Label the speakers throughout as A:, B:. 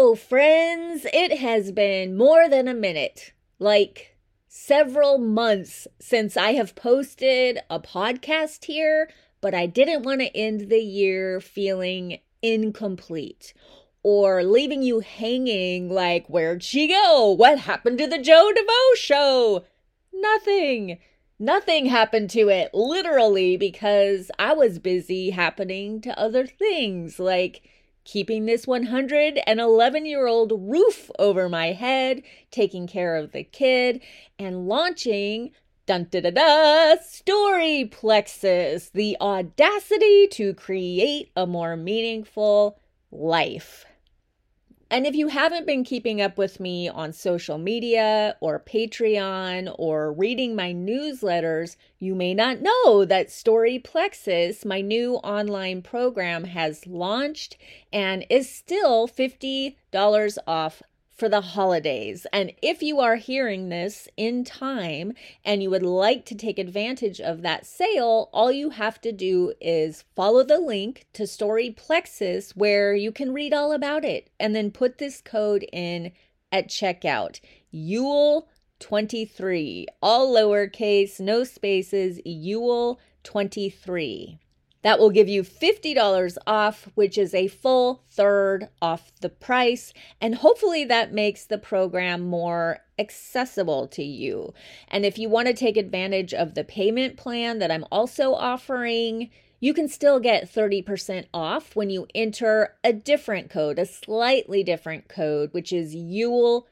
A: Hello, friends. It has been more than a minute, like several months since I have posted a podcast here, but I didn't want to end the year feeling incomplete or leaving you hanging like, where'd she go? What happened to the Joe DeVoe show? Nothing. Nothing happened to it, literally, because I was busy happening to other things, like keeping this 111-year-old roof over my head, taking care of the kid, and launching Storyplexus, the audacity to create a more meaningful life. And if you haven't been keeping up with me on social media or Patreon or reading my newsletters, you may not know that Storyplexus, my new online program, has launched and is still $50 off for the holidays. And if you are hearing this in time and you would like to take advantage of that sale, all you have to do is follow the link to Storyplexus where you can read all about it and then put this code in at checkout. Yule23, all lowercase, no spaces, Yule23. That will give you $50 off, which is a full third off the price. And hopefully that makes the program more accessible to you. And if you want to take advantage of the payment plan that I'm also offering, you can still get 30% off when you enter a different code, a slightly different code, which is Yule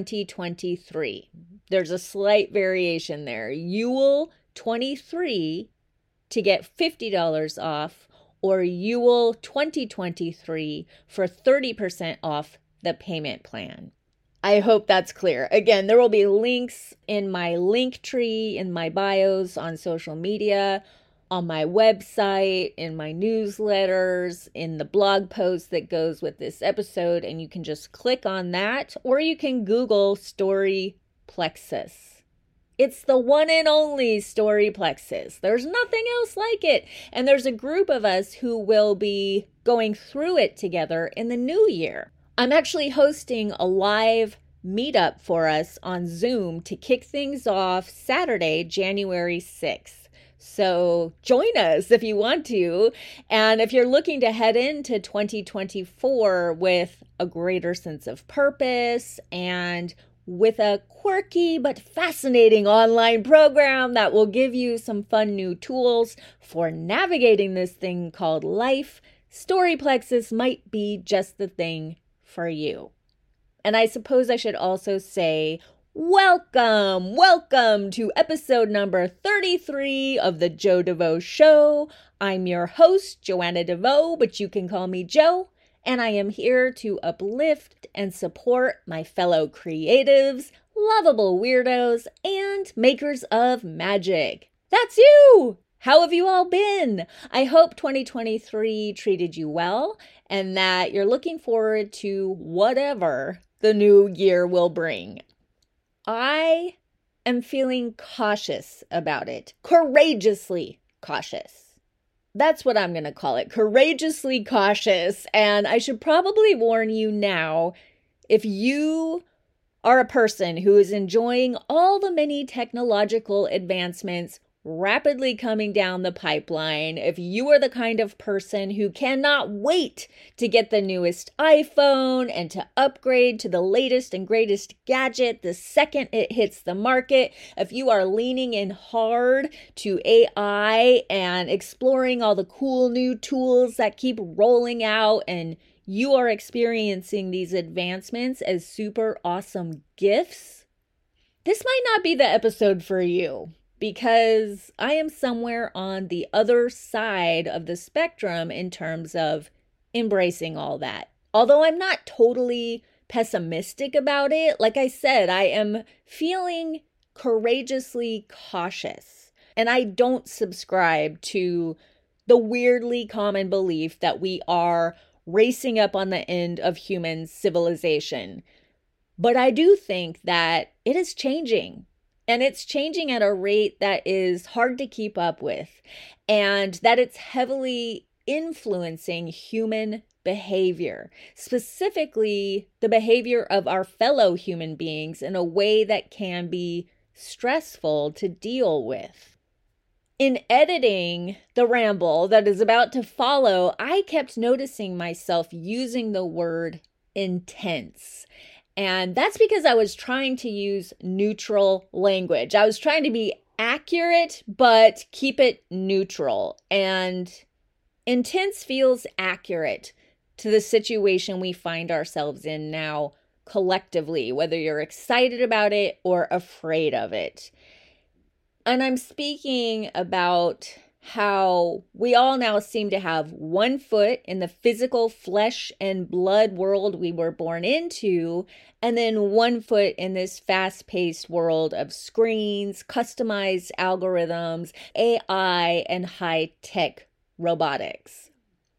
A: 2023. There's a slight variation there. Yule 23 to get $50 off, or Yule 2023 for 30% off the payment plan. I hope that's clear. Again, there will be links in my link tree, in my bios on social media, on my website, in my newsletters, in the blog post that goes with this episode, and you can just click on that, or you can Google Storyplexus. It's the one and only Storyplexus. There's nothing else like it. And there's a group of us who will be going through it together in the new year. I'm actually hosting a live meetup for us on Zoom to kick things off Saturday, January 6th. So join us if you want to. And if you're looking to head into 2024 with a greater sense of purpose and with a quirky but fascinating online program that will give you some fun new tools for navigating this thing called life, Storyplexus might be just the thing for you. And I suppose I should also say, welcome to episode number 33 of the Joe DeVoe Show. I'm your host, Joanna DeVoe, but you can call me Joe. And I am here to uplift and support my fellow creatives, lovable weirdos, and makers of magic. That's you! How have you all been? I hope 2023 treated you well and that you're looking forward to whatever the new year will bring. I am feeling cautious about it, courageously cautious. That's what I'm going to call it, courageously cautious. And I should probably warn you now, if you are a person who is enjoying all the many technological advancements rapidly coming down the pipeline, if you are the kind of person who cannot wait to get the newest iPhone and to upgrade to the latest and greatest gadget the second it hits the market, if you are leaning in hard to AI and exploring all the cool new tools that keep rolling out and you are experiencing these advancements as super awesome gifts, this might not be the episode for you. Because I am somewhere on the other side of the spectrum in terms of embracing all that. Although I'm not totally pessimistic about it, like I said, I am feeling courageously cautious. And I don't subscribe to the weirdly common belief that we are racing up on the end of human civilization. But I do think that it is changing. And it's changing at a rate that is hard to keep up with, and that it's heavily influencing human behavior, specifically the behavior of our fellow human beings in a way that can be stressful to deal with. In editing the ramble that is about to follow, I kept noticing myself using the word intense. And that's because I was trying to use neutral language. I was trying to be accurate, but keep it neutral. And intense feels accurate to the situation we find ourselves in now collectively, whether you're excited about it or afraid of it. And I'm speaking about how we all now seem to have one foot in the physical flesh and blood world we were born into, and then one foot in this fast-paced world of screens, customized algorithms, AI, and high-tech robotics.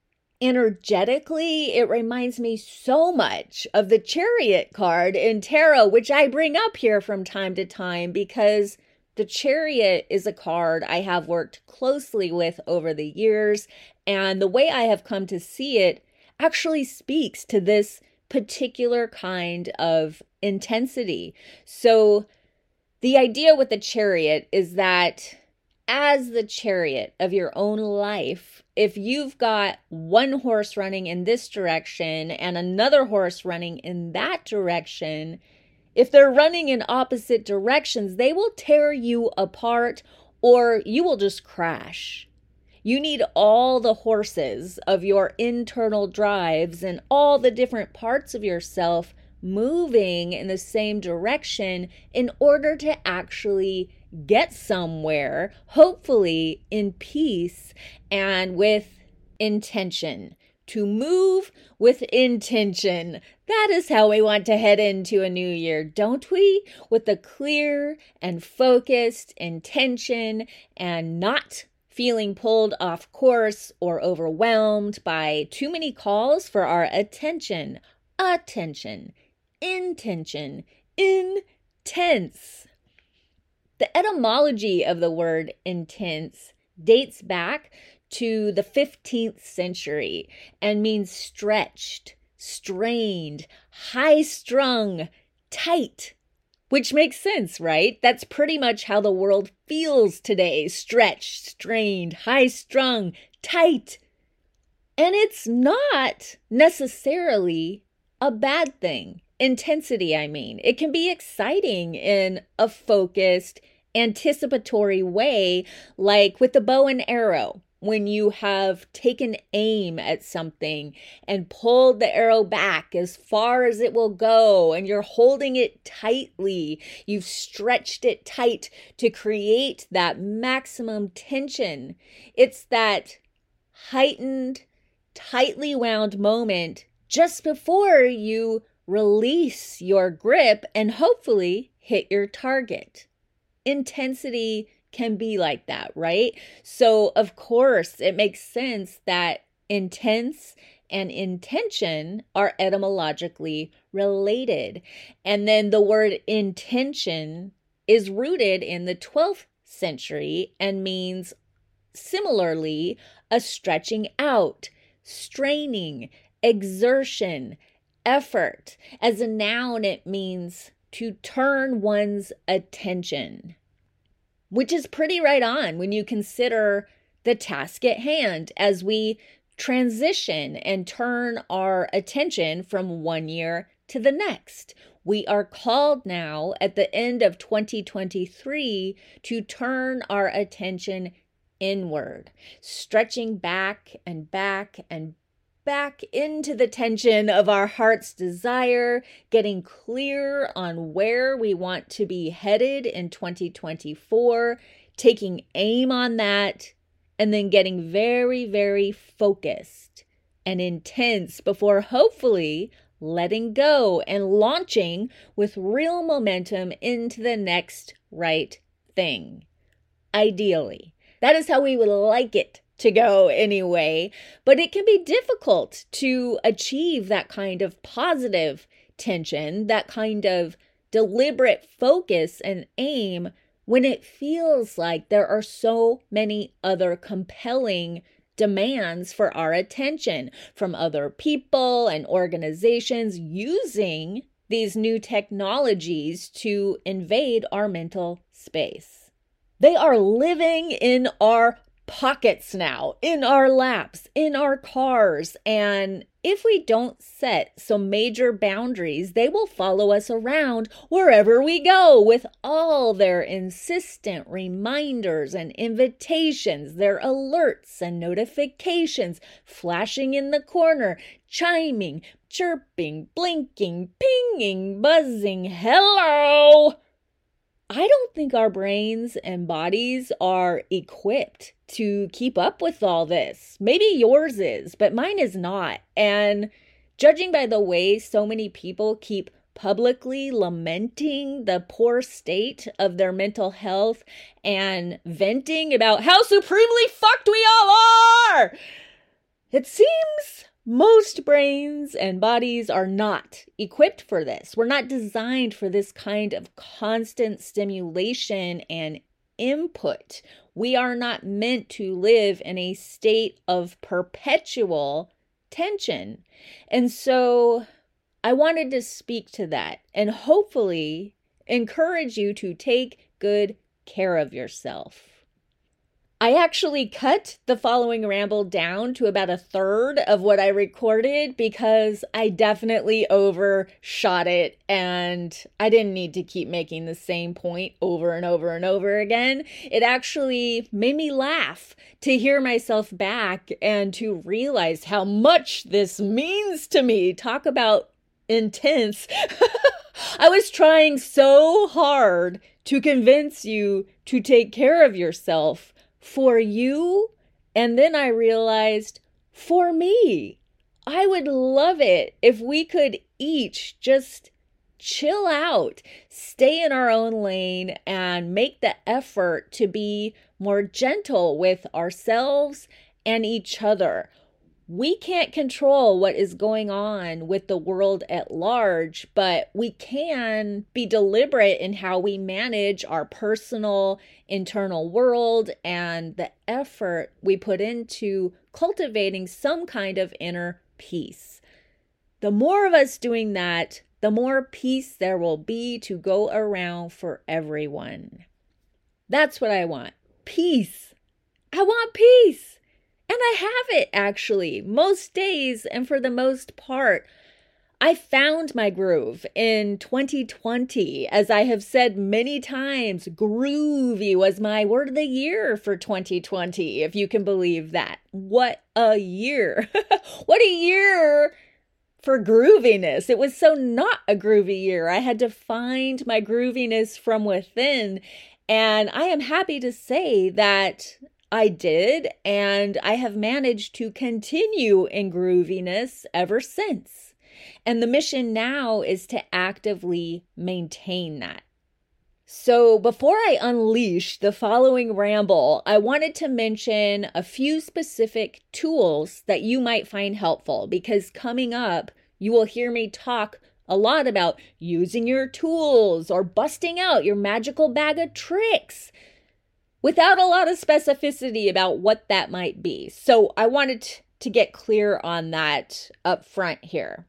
A: Energetically, it reminds me so much of the Chariot card in tarot, which I bring up here from time to time because the Chariot is a card I have worked closely with over the years, and the way I have come to see it actually speaks to this particular kind of intensity. So the idea with the Chariot is that as the chariot of your own life, if you've got one horse running in this direction and another horse running in that direction, if they're running in opposite directions, they will tear you apart or you will just crash. You need all the horses of your internal drives and all the different parts of yourself moving in the same direction in order to actually get somewhere, hopefully in peace and with intention. To move with intention. That is how we want to head into a new year, don't we? With a clear and focused intention and not feeling pulled off course or overwhelmed by too many calls for our attention, intention, intense. The etymology of the word intense dates back to the 15th century and means stretched, strained, high-strung, tight, which makes sense, right? That's pretty much how the world feels today. Stretched, strained, high-strung, tight. And it's not necessarily a bad thing. Intensity, I mean. It can be exciting in a focused, anticipatory way, like with the bow and arrow. When you have taken aim at something and pulled the arrow back as far as it will go, and you're holding it tightly, you've stretched it tight to create that maximum tension. It's that heightened, tightly wound moment just before you release your grip and hopefully hit your target. Intensity can be like that, right? So, of course, it makes sense that intense and intention are etymologically related. And then the word intention is rooted in the 12th century and means similarly a stretching out, straining, exertion, effort. As a noun, it means to turn one's attention, which is pretty right on when you consider the task at hand as we transition and turn our attention from one year to the next. We are called now at the end of 2023 to turn our attention inward, stretching back and back and back into the tension of our heart's desire, getting clear on where we want to be headed in 2024, taking aim on that, and then getting very, very focused and intense before hopefully letting go and launching with real momentum into the next right thing. Ideally, that is how we would like it to go anyway, but it can be difficult to achieve that kind of positive tension, that kind of deliberate focus and aim when it feels like there are so many other compelling demands for our attention from other people and organizations using these new technologies to invade our mental space. They are living in our pockets now, in our laps, in our cars, and if we don't set some major boundaries, they will follow us around wherever we go with all their insistent reminders and invitations, their alerts and notifications flashing in the corner, chiming, chirping, blinking, pinging, buzzing. Hello! I don't think our brains and bodies are equipped to keep up with all this. Maybe yours is, but mine is not. And judging by the way so many people keep publicly lamenting the poor state of their mental health and venting about how supremely fucked we all are, it seems most brains and bodies are not equipped for this. We're not designed for this kind of constant stimulation and input. We are not meant to live in a state of perpetual tension. And so I wanted to speak to that and hopefully encourage you to take good care of yourself. I actually cut the following ramble down to about a third of what I recorded because I definitely overshot it and I didn't need to keep making the same point over and over and over again. It actually made me laugh to hear myself back and to realize how much this means to me. Talk about intense. I was trying so hard to convince you to take care of yourself for you, and then I realized for me. I would love it if we could each just chill out, stay in our own lane, and make the effort to be more gentle with ourselves and each other. We can't control what is going on with the world at large, but we can be deliberate in how we manage our personal internal world and the effort we put into cultivating some kind of inner peace. The more of us doing that, the more peace there will be to go around for everyone. That's what I want. Peace. I want peace. And I have it, actually, most days and for the most part. I found my groove in 2020. As I have said many times, groovy was my word of the year for 2020, if you can believe that. What a year. What a year for grooviness. It was so not a groovy year. I had to find my grooviness from within. And I am happy to say that I did, and I have managed to continue in grooviness ever since. And the mission now is to actively maintain that. So before I unleash the following ramble, I wanted to mention a few specific tools that you might find helpful, because coming up, you will hear me talk a lot about using your tools or busting out your magical bag of tricks, without a lot of specificity about what that might be. So I wanted to get clear on that up front here.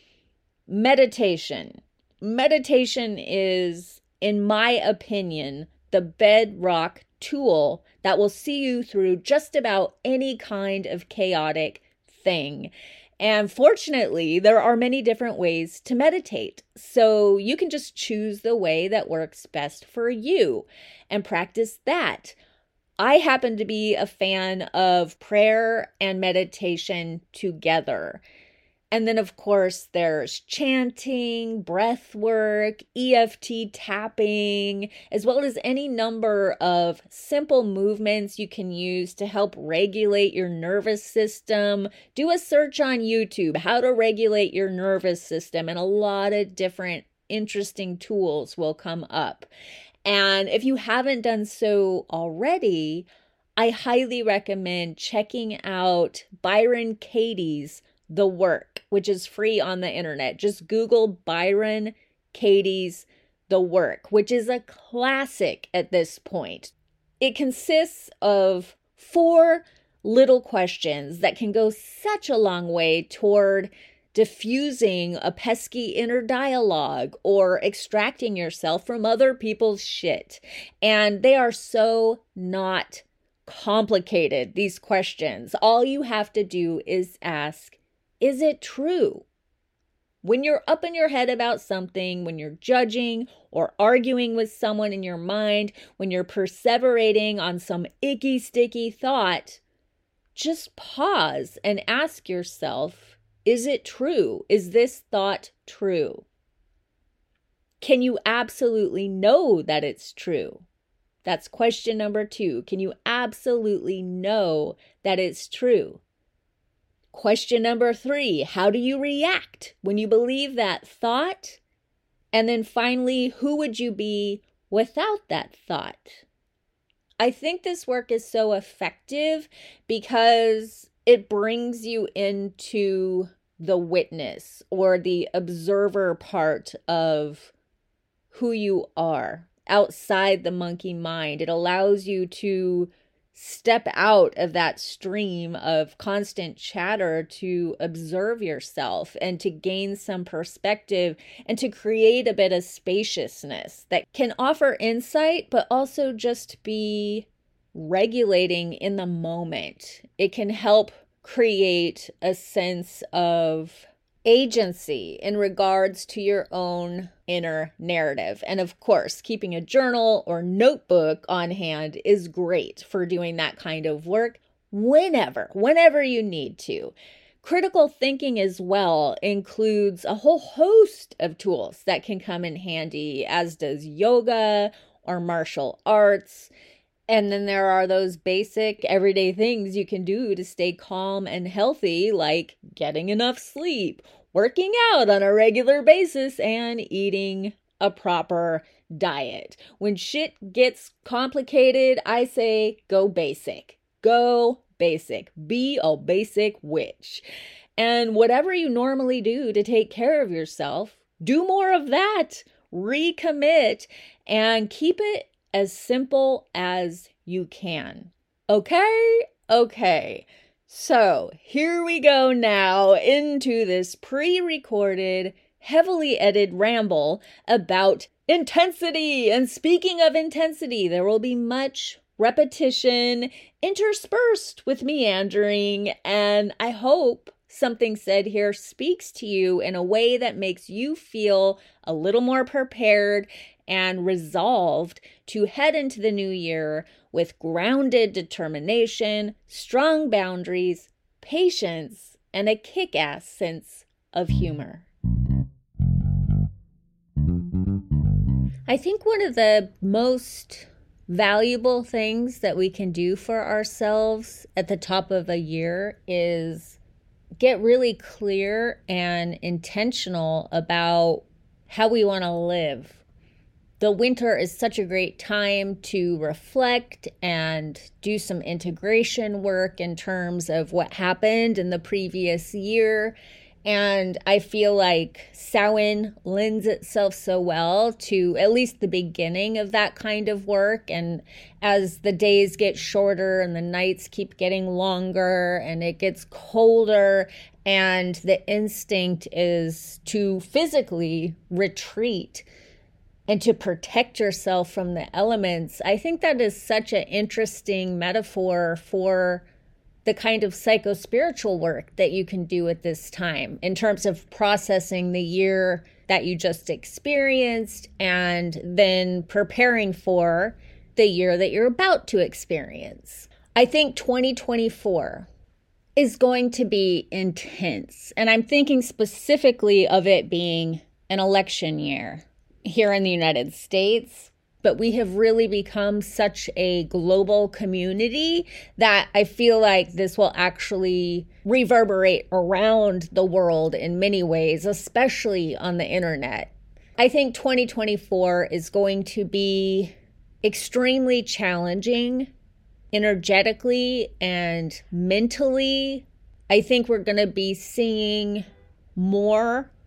A: Meditation. Meditation is, in my opinion, the bedrock tool that will see you through just about any kind of chaotic thing. And fortunately, there are many different ways to meditate. So you can just choose the way that works best for you and practice that. I happen to be a fan of prayer and meditation together. And then, of course, there's chanting, breath work, EFT tapping, as well as any number of simple movements you can use to help regulate your nervous system. Do a search on YouTube, how to regulate your nervous system, and a lot of different interesting tools will come up. And if you haven't done so already, I highly recommend checking out Byron Katie's The Work, which is free on the internet. Just Google Byron Katie's The Work, which is a classic at this point. It consists of 4 little questions that can go such a long way toward diffusing a pesky inner dialogue or extracting yourself from other people's shit. And they are so not complicated, these questions. All you have to do is ask, is it true? When you're up in your head about something, when you're judging or arguing with someone in your mind, when you're perseverating on some icky, sticky thought, just pause and ask yourself, is it true? Is this thought true? Can you absolutely know that it's true? That's question number 2. Can you absolutely know that it's true? Question number 3, how do you react when you believe that thought? And then finally, who would you be without that thought? I think this work is so effective because it brings you into the witness or the observer part of who you are outside the monkey mind. It allows you to step out of that stream of constant chatter to observe yourself and to gain some perspective and to create a bit of spaciousness that can offer insight, but also just be regulating in the moment. It can help create a sense of agency in regards to your own inner narrative. And of course, keeping a journal or notebook on hand is great for doing that kind of work whenever you need to. Critical thinking as well includes a whole host of tools that can come in handy, as does yoga or martial arts. And then there are those basic everyday things you can do to stay calm and healthy, like getting enough sleep, working out on a regular basis, and eating a proper diet. When shit gets complicated, I say go basic. Go basic. Be a basic witch. And whatever you normally do to take care of yourself, do more of that. Recommit and keep it as simple as you can. Okay. So here we go now into this pre-recorded, heavily edited ramble about intensity. And speaking of intensity, there will be much repetition interspersed with meandering. And I hope something said here speaks to you in a way that makes you feel a little more prepared and resolved to head into the new year with grounded determination, strong boundaries, patience, and a kick-ass sense of humor. I think one of the most valuable things that we can do for ourselves at the top of a year is get really clear and intentional about how we want to live. The winter is such a great time to reflect and do some integration work in terms of what happened in the previous year. And I feel like Samhain lends itself so well to at least the beginning of that kind of work. And as the days get shorter and the nights keep getting longer and it gets colder, and the instinct is to physically retreat and to protect yourself from the elements, I think that is such an interesting metaphor for the kind of psycho-spiritual work that you can do at this time in terms of processing the year that you just experienced and then preparing for the year that you're about to experience. I think 2024 is going to be intense, and I'm thinking specifically of it being an election year here in the United States, but we have really become such a global community that I feel like this will actually reverberate around the world in many ways, especially on the internet. I think 2024 is going to be extremely challenging energetically and mentally. I think we're going to be seeing more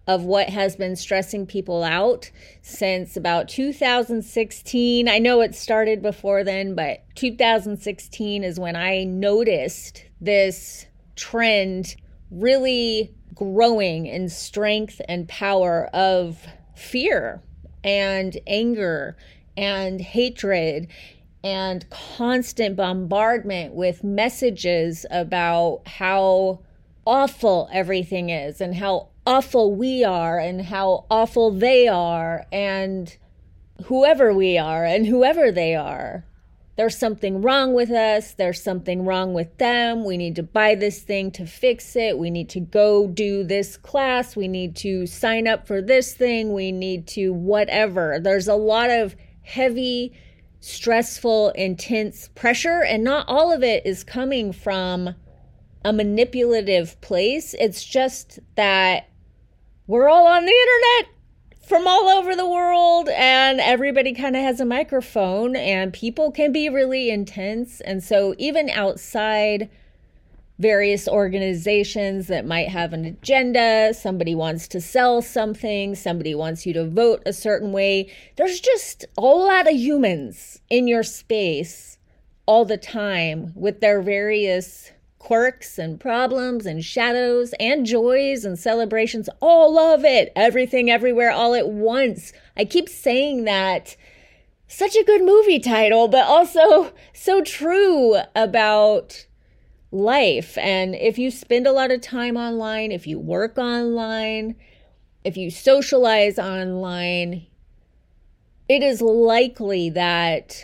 A: of what has been stressing people out since about 2016. I know it started before then, but 2016 is when I noticed this trend really growing in strength and power of fear and anger and hatred and constant bombardment with messages about how awful everything is and how awful we are and how awful they are and whoever we are and whoever they are. There's something wrong with us. There's something wrong with them. We need to buy this thing to fix it. We need to go do this class. We need to sign up for this thing. We need to whatever. There's a lot of heavy, stressful, intense pressure, and not all of it is coming from a manipulative place. It's just that we're all on the internet from all over the world, and everybody kind of has a microphone, and people can be really intense. And so even outside various organizations that might have an agenda, somebody wants to sell something, somebody wants you to vote a certain way, there's just a lot of humans in your space all the time with their various quirks and problems and shadows and joys and celebrations, all of it, everything, everywhere, all at once. I keep saying that. Such a good movie title, but also so true about life. And if you spend a lot of time online, if you work online, if you socialize online, it is likely that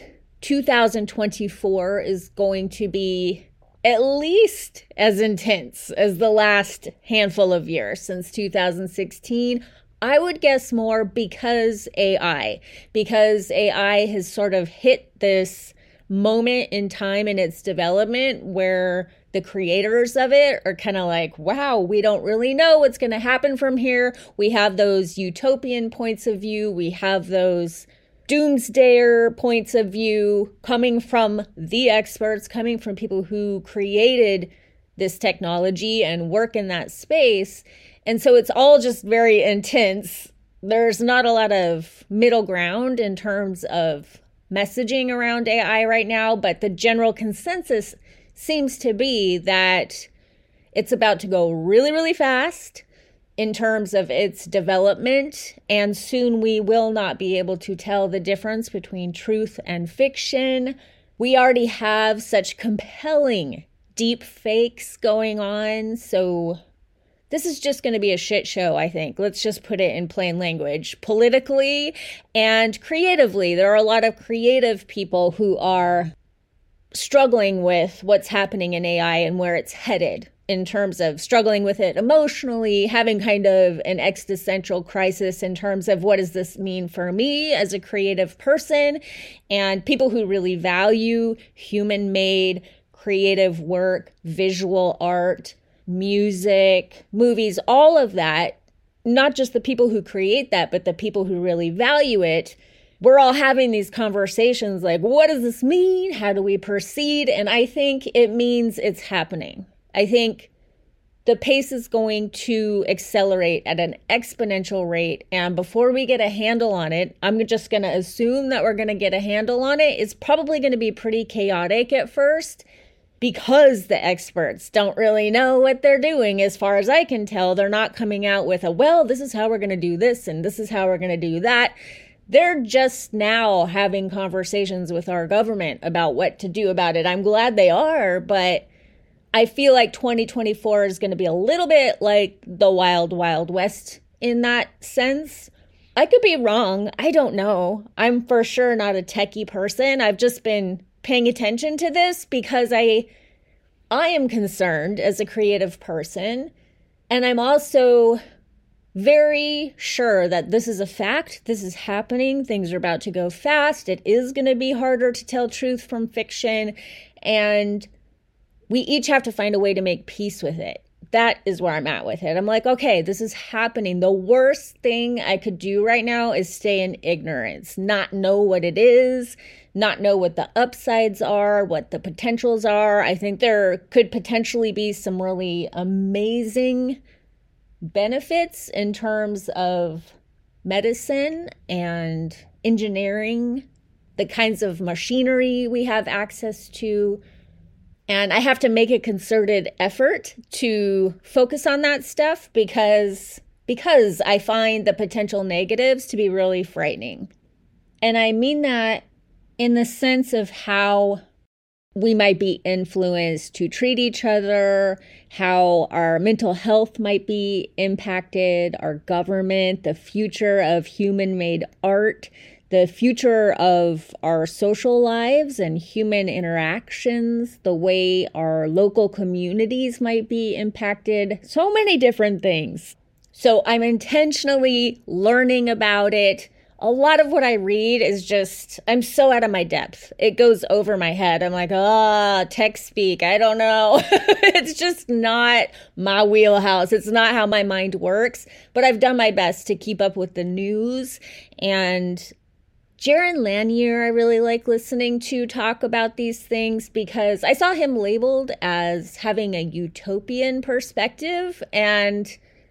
A: 2024 is going to be at least as intense as the last handful of years since 2016. I would guess more because AI has sort of hit this moment in time in its development where the creators of it are kind of like, wow, we don't really know what's going to happen from here. We have those utopian points of view. We have those doomsdayer points of view coming from the experts, coming from people who created this technology and work in that space. And so it's all just very intense. There's not a lot of middle ground in terms of messaging around AI right now, but the general consensus seems to be that it's about to go really, really fast in terms of its development, and soon we will not be able to tell the difference between truth and fiction. We already have such compelling deep fakes going on, so this is just going to be a shit show, I think. Let's just put it in plain language. Politically and creatively, there are a lot of creative people who are struggling with what's happening in AI and where it's headed, in terms of struggling with it emotionally, having kind of an existential crisis in terms of what does this mean for me as a creative person, and people who really value human-made creative work, visual art, music, movies, all of that, not just the people who create that, but the people who really value it. We're all having these conversations like, what does this mean? How do we proceed? And I think it means it's happening. I think the pace is going to accelerate at an exponential rate. And before we get a handle on it, I'm just going to assume that we're going to get a handle on it. It's probably going to be pretty chaotic at first because the experts don't really know what they're doing. As far as I can tell, they're not coming out with this is how we're going to do this and this is how we're going to do that. They're just now having conversations with our government about what to do about it. I'm glad they are, but I feel like 2024 is going to be a little bit like the wild, wild west in that sense. I could be wrong. I don't know. I'm for sure not a techie person. I've just been paying attention to this because I am concerned as a creative person. And I'm also very sure that this is a fact. This is happening. Things are about to go fast. It is going to be harder to tell truth from fiction. And we each have to find a way to make peace with it. That is where I'm at with it. I'm like, okay, this is happening. The worst thing I could do right now is stay in ignorance, not know what it is, not know what the upsides are, what the potentials are. I think there could potentially be some really amazing benefits in terms of medicine and engineering, the kinds of machinery we have access to. And I have to make a concerted effort to focus on that stuff because I find the potential negatives to be really frightening. And I mean that in the sense of how we might be influenced to treat each other, how our mental health might be impacted, our government, the future of human-made art, the future of our social lives and human interactions, the way our local communities might be impacted, so many different things. So I'm intentionally learning about it. A lot of what I read is just, I'm so out of my depth. It goes over my head. I'm like, tech speak. I don't know. It's just not my wheelhouse. It's not how my mind works. But I've done my best to keep up with the news. And Jaron Lanier, I really like listening to talk about these things because I saw him labeled as having a utopian perspective, and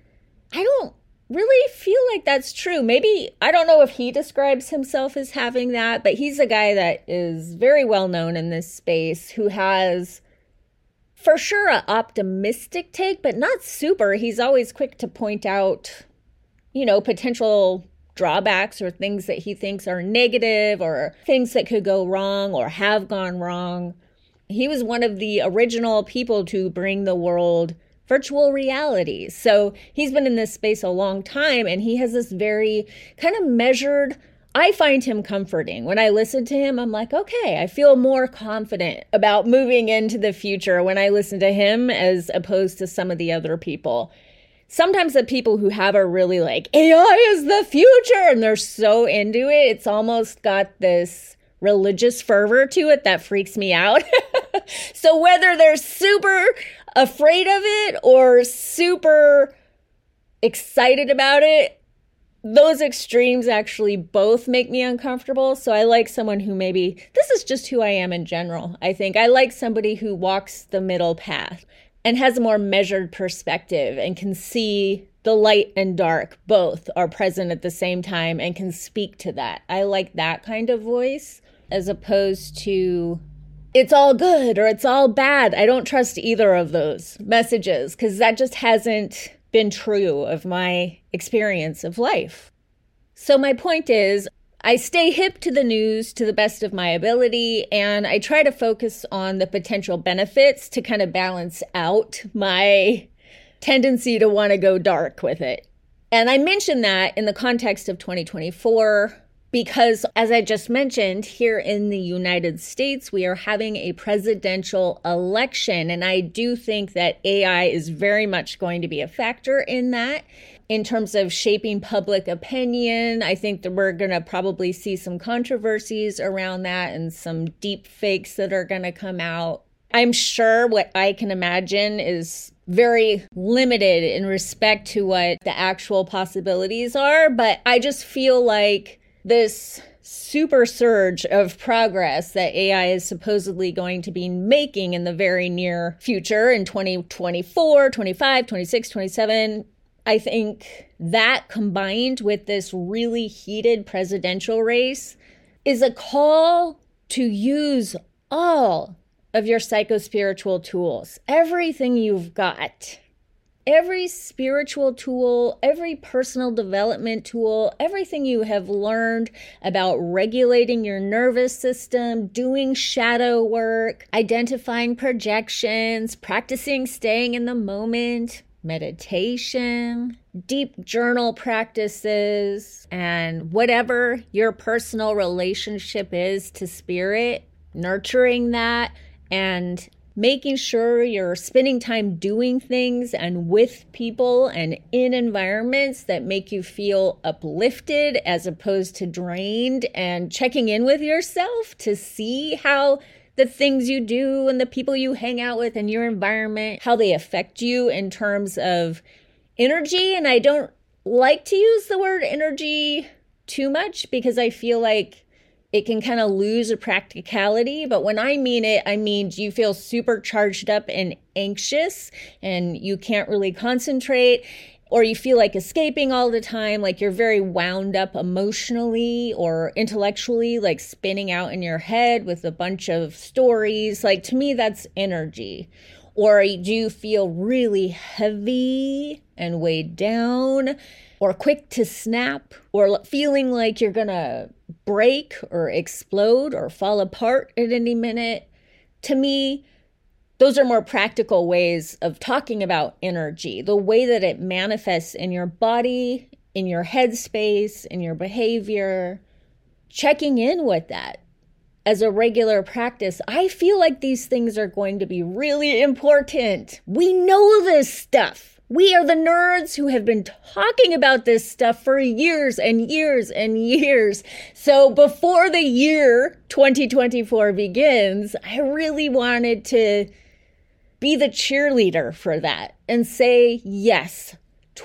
A: I don't really feel like that's true. Maybe, I don't know if he describes himself as having that, but he's a guy that is very well known in this space who has, for sure, an optimistic take, but not super. He's always quick to point out, potential drawbacks or things that he thinks are negative or things that could go wrong or have gone wrong. He was one of the original people to bring the world virtual reality. So he's been in this space a long time, and he has this very kind of measured, I find him comforting. When I listen to him, I'm like, okay, I feel more confident about moving into the future when I listen to him as opposed to some of the other people. Sometimes the people who have are really like, AI is the future, and they're so into it. It's almost got this religious fervor to it that freaks me out. So whether they're super afraid of it or super excited about it, those extremes actually both make me uncomfortable. So I like someone who this is just who I am in general. I think I like somebody who walks the middle path and has a more measured perspective and can see the light and dark both are present at the same time and can speak to that. I like that kind of voice as opposed to it's all good or it's all bad. I don't trust either of those messages because that just hasn't been true of my experience of life. So my point is, I stay hip to the news to the best of my ability, and I try to focus on the potential benefits to kind of balance out my tendency to want to go dark with it. And I mention that in the context of 2024 because, as I just mentioned, here in the United States, we are having a presidential election, and I do think that AI is very much going to be a factor in that. In terms of shaping public opinion, I think that we're going to probably see some controversies around that and some deep fakes that are going to come out. I'm sure what I can imagine is very limited in respect to what the actual possibilities are, but I just feel like this super surge of progress that AI is supposedly going to be making in the very near future in 2024, 25, 26, 27, I think that combined with this really heated presidential race is a call to use all of your psychospiritual tools, everything you've got, every spiritual tool, every personal development tool, everything you have learned about regulating your nervous system, doing shadow work, identifying projections, practicing staying in the moment, meditation, deep journal practices, and whatever your personal relationship is to spirit, nurturing that and making sure you're spending time doing things and with people and in environments that make you feel uplifted as opposed to drained, and checking in with yourself to see how the things you do and the people you hang out with and your environment, how they affect you in terms of energy. And I don't like to use the word energy too much because I feel like it can kind of lose a practicality. But when I mean it, I mean, do you feel super charged up and anxious and you can't really concentrate? or you feel like escaping all the time, like you're very wound up emotionally or intellectually, like spinning out in your head with a bunch of stories. Like, to me, that's energy. Or do you feel really heavy and weighed down, or quick to snap, or feeling like you're gonna break or explode or fall apart at any minute? To me, those are more practical ways of talking about energy, the way that it manifests in your body, in your headspace, in your behavior. Checking in with that as a regular practice. I feel like these things are going to be really important. We know this stuff. We are the nerds who have been talking about this stuff for years and years and years. So before the year 2024 begins, I really wanted to be the cheerleader for that and say, yes,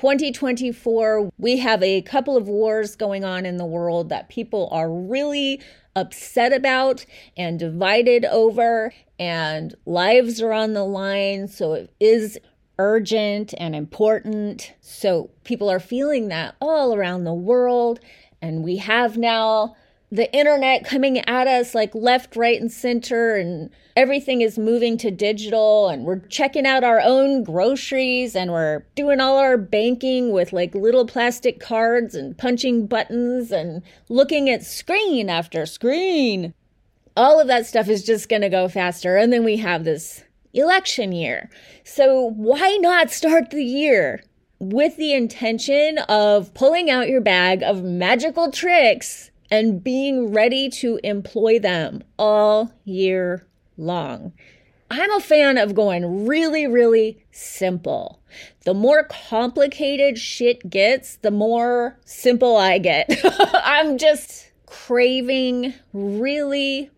A: 2024, we have a couple of wars going on in the world that people are really upset about and divided over, and lives are on the line. So it is urgent and important. So people are feeling that all around the world. And we have now the internet coming at us like left, right, and center, and everything is moving to digital, and we're checking out our own groceries, and we're doing all our banking with like little plastic cards and punching buttons and looking at screen after screen. All of that stuff is just going to go faster. And then we have this election year. So why not start the year with the intention of pulling out your bag of magical tricks and being ready to employ them all year long? I'm a fan of going really, really simple. The more complicated shit gets, the more simple I get. I'm just craving really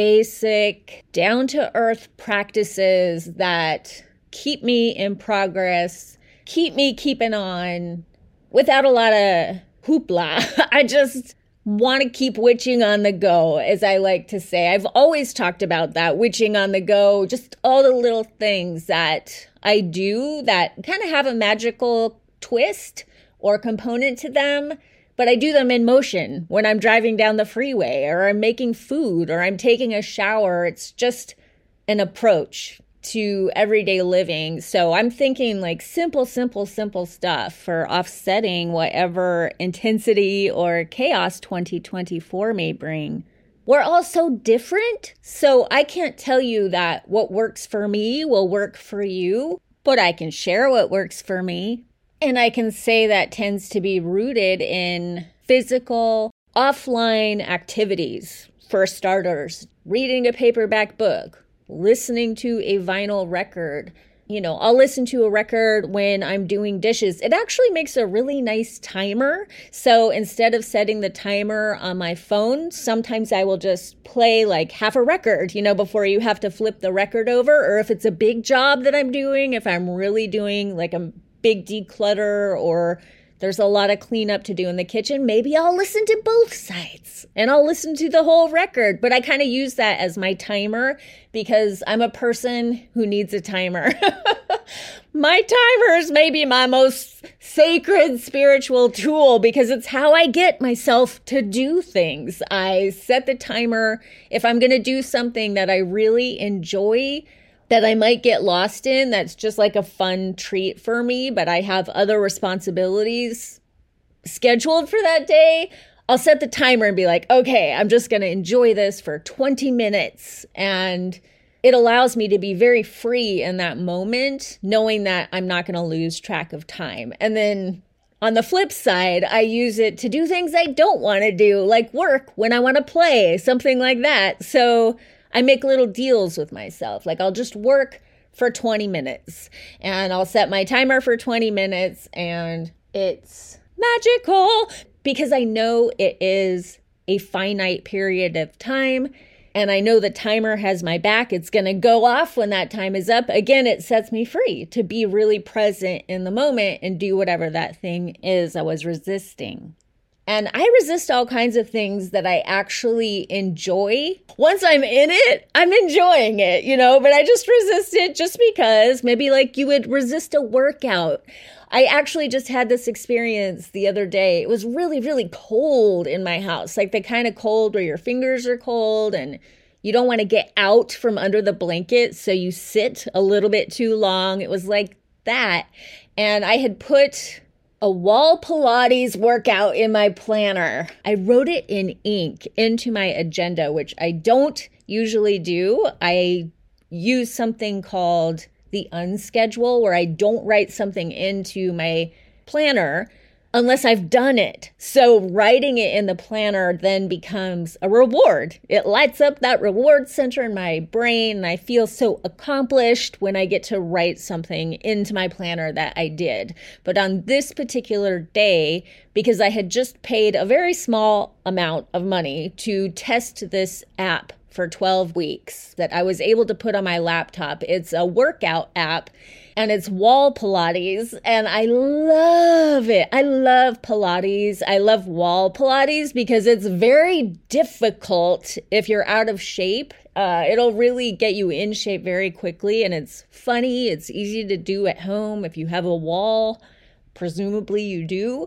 A: basic, down-to-earth practices that keep me in progress, keep me keeping on without a lot of hoopla. I just want to keep witching on the go, as I like to say. I've always talked about that, witching on the go, just all the little things that I do that kind of have a magical twist or component to them, but I do them in motion when I'm driving down the freeway, or I'm making food, or I'm taking a shower. It's just an approach to everyday living. So I'm thinking like simple stuff for offsetting whatever intensity or chaos 2024 may bring. We're all so different, so I can't tell you that what works for me will work for you, but I can share what works for me. And I can say that tends to be rooted in physical, offline activities. For starters, reading a paperback book, listening to a vinyl record. I'll listen to a record when I'm doing dishes. It actually makes a really nice timer. So instead of setting the timer on my phone, sometimes I will just play like half a record, before you have to flip the record over. Or if it's a big job that I'm doing, if I'm really doing like a big declutter, or there's a lot of cleanup to do in the kitchen, maybe I'll listen to both sides and I'll listen to the whole record. But I kind of use that as my timer because I'm a person who needs a timer. My timer is maybe my most sacred spiritual tool because it's how I get myself to do things. I set the timer if I'm going to do something that I really enjoy, that I might get lost in, that's just like a fun treat for me, but I have other responsibilities scheduled for that day. I'll set the timer and be like, okay, I'm just going to enjoy this for 20 minutes. And it allows me to be very free in that moment, knowing that I'm not going to lose track of time. And then on the flip side, I use it to do things I don't want to do, like work when I want to play, something like that. So I make little deals with myself. Like I'll just work for 20 minutes and I'll set my timer for 20 minutes and it's magical because I know it is a finite period of time and I know the timer has my back. It's going to go off when that time is up. Again, it sets me free to be really present in the moment and do whatever that thing is I was resisting. And I resist all kinds of things that I actually enjoy. Once I'm in it, I'm enjoying it, but I just resist it just because, maybe like you would resist a workout. I actually just had this experience the other day. It was really, really cold in my house, like the kind of cold where your fingers are cold and you don't want to get out from under the blanket, so you sit a little bit too long. It was like that. And I had put a wall Pilates workout in my planner. I wrote it in ink into my agenda, which I don't usually do. I use something called the unschedule, where I don't write something into my planner unless I've done it. So writing it in the planner then becomes a reward. It lights up that reward center in my brain, and I feel so accomplished when I get to write something into my planner that I did. But on this particular day, because I had just paid a very small amount of money to test this app for 12 weeks that I was able to put on my laptop. It's a workout app and it's wall Pilates, and I love it. I love Pilates. I love wall Pilates because it's very difficult if you're out of shape. It'll really get you in shape very quickly, and it's funny. It's easy to do at home if you have a wall. Presumably you do.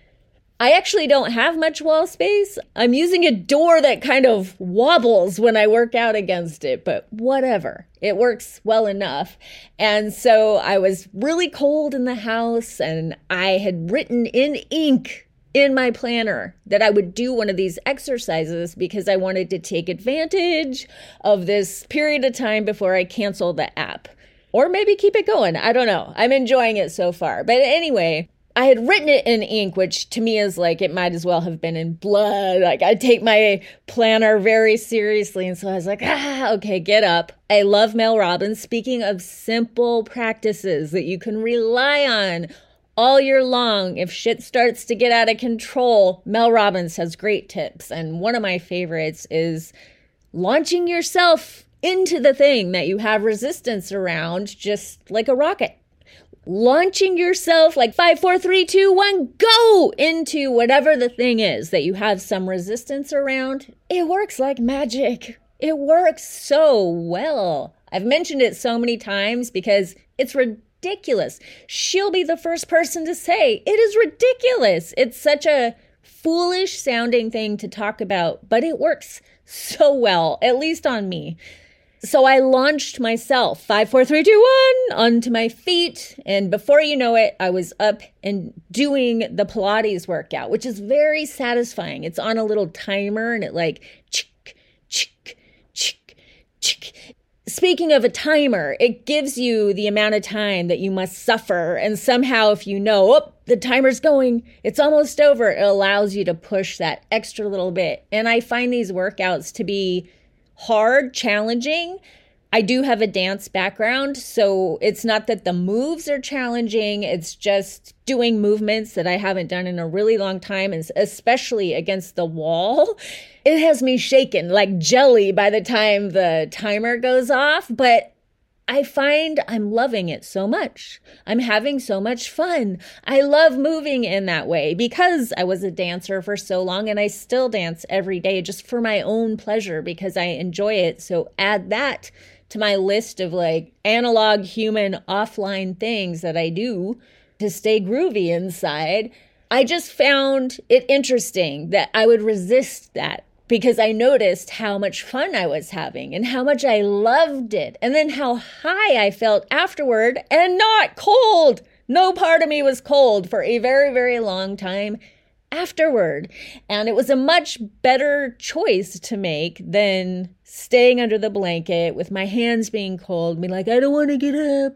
A: I actually don't have much wall space. I'm using a door that kind of wobbles when I work out against it, but whatever. It works well enough. And so I was really cold in the house, and I had written in ink in my planner that I would do one of these exercises because I wanted to take advantage of this period of time before I cancel the app. Or maybe keep it going. I don't know. I'm enjoying it so far. But anyway, I had written it in ink, which to me is like, it might as well have been in blood. Like, I take my planner very seriously. And so I was like, okay, get up. I love Mel Robbins. Speaking of simple practices that you can rely on all year long, if shit starts to get out of control, Mel Robbins has great tips. And one of my favorites is launching yourself into the thing that you have resistance around, just like a rocket. Launching yourself like 5, 4, 3, 2, 1, go into whatever the thing is that you have some resistance around. It works like magic. It works so well. I've mentioned it so many times because it's ridiculous. She'll be the first person to say it is ridiculous. It's such a foolish sounding thing to talk about, but it works so well, at least on me. So I launched myself 5, 4, 3, 2, 1 onto my feet. And before you know it, I was up and doing the Pilates workout, which is very satisfying. It's on a little timer and it like chick, chick, chick, chick. Speaking of a timer, it gives you the amount of time that you must suffer. And somehow if you know, oh, the timer's going, it's almost over, it allows you to push that extra little bit. And I find these workouts to be hard, challenging. I do have a dance background, so it's not that the moves are challenging. It's just doing movements that I haven't done in a really long time, and especially against the wall. It has me shaken like jelly by the time the timer goes off, but I find I'm loving it so much. I'm having so much fun. I love moving in that way because I was a dancer for so long, and I still dance every day just for my own pleasure because I enjoy it. So add that to my list of like analog human offline things that I do to stay groovy inside. I just found it interesting that I would resist that, because I noticed how much fun I was having and how much I loved it. And then how high I felt afterward and not cold. No part of me was cold for a very, very long time afterward. And it was a much better choice to make than staying under the blanket with my hands being cold, being like, I don't want to get up.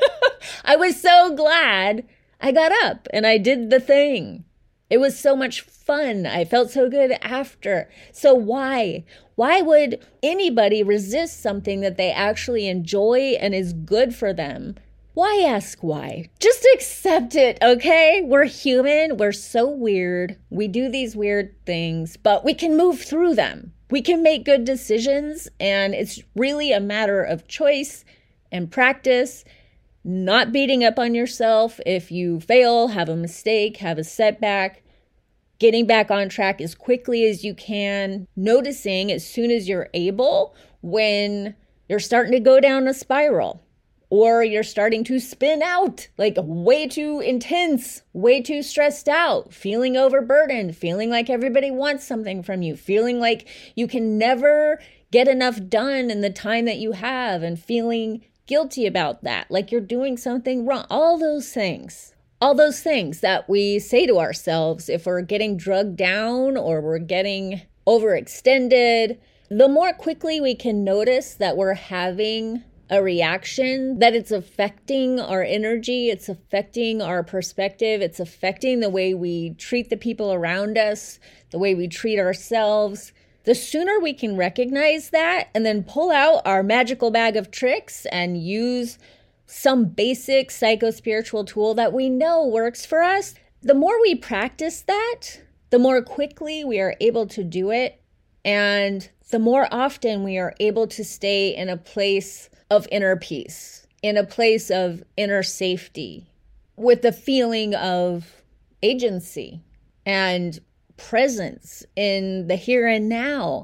A: I was so glad I got up and I did the thing. It was so much fun. I felt so good after. So why? Why would anybody resist something that they actually enjoy and is good for them? Why ask why? Just accept it, okay? We're human. We're so weird. We do these weird things, but we can move through them. We can make good decisions, and it's really a matter of choice and practice. Not beating up on yourself if you fail, have a mistake, have a setback. getting back on track as quickly as you can, noticing as soon as you're able when you're starting to go down a spiral or you're starting to spin out, like way too intense, way too stressed out, feeling overburdened, feeling like everybody wants something from you, feeling like you can never get enough done in the time that you have, and feeling guilty about that, like you're doing something wrong. All those things that we say to ourselves if we're getting drugged down or we're getting overextended, the more quickly we can notice that we're having a reaction, that it's affecting our energy, it's affecting our perspective, it's affecting the way we treat the people around us, the way we treat ourselves. The sooner we can recognize that and then pull out our magical bag of tricks and use some basic psycho-spiritual tool that we know works for us, the more we practice that, the more quickly we are able to do it, and the more often we are able to stay in a place of inner peace, in a place of inner safety, with the feeling of agency and presence in the here and now,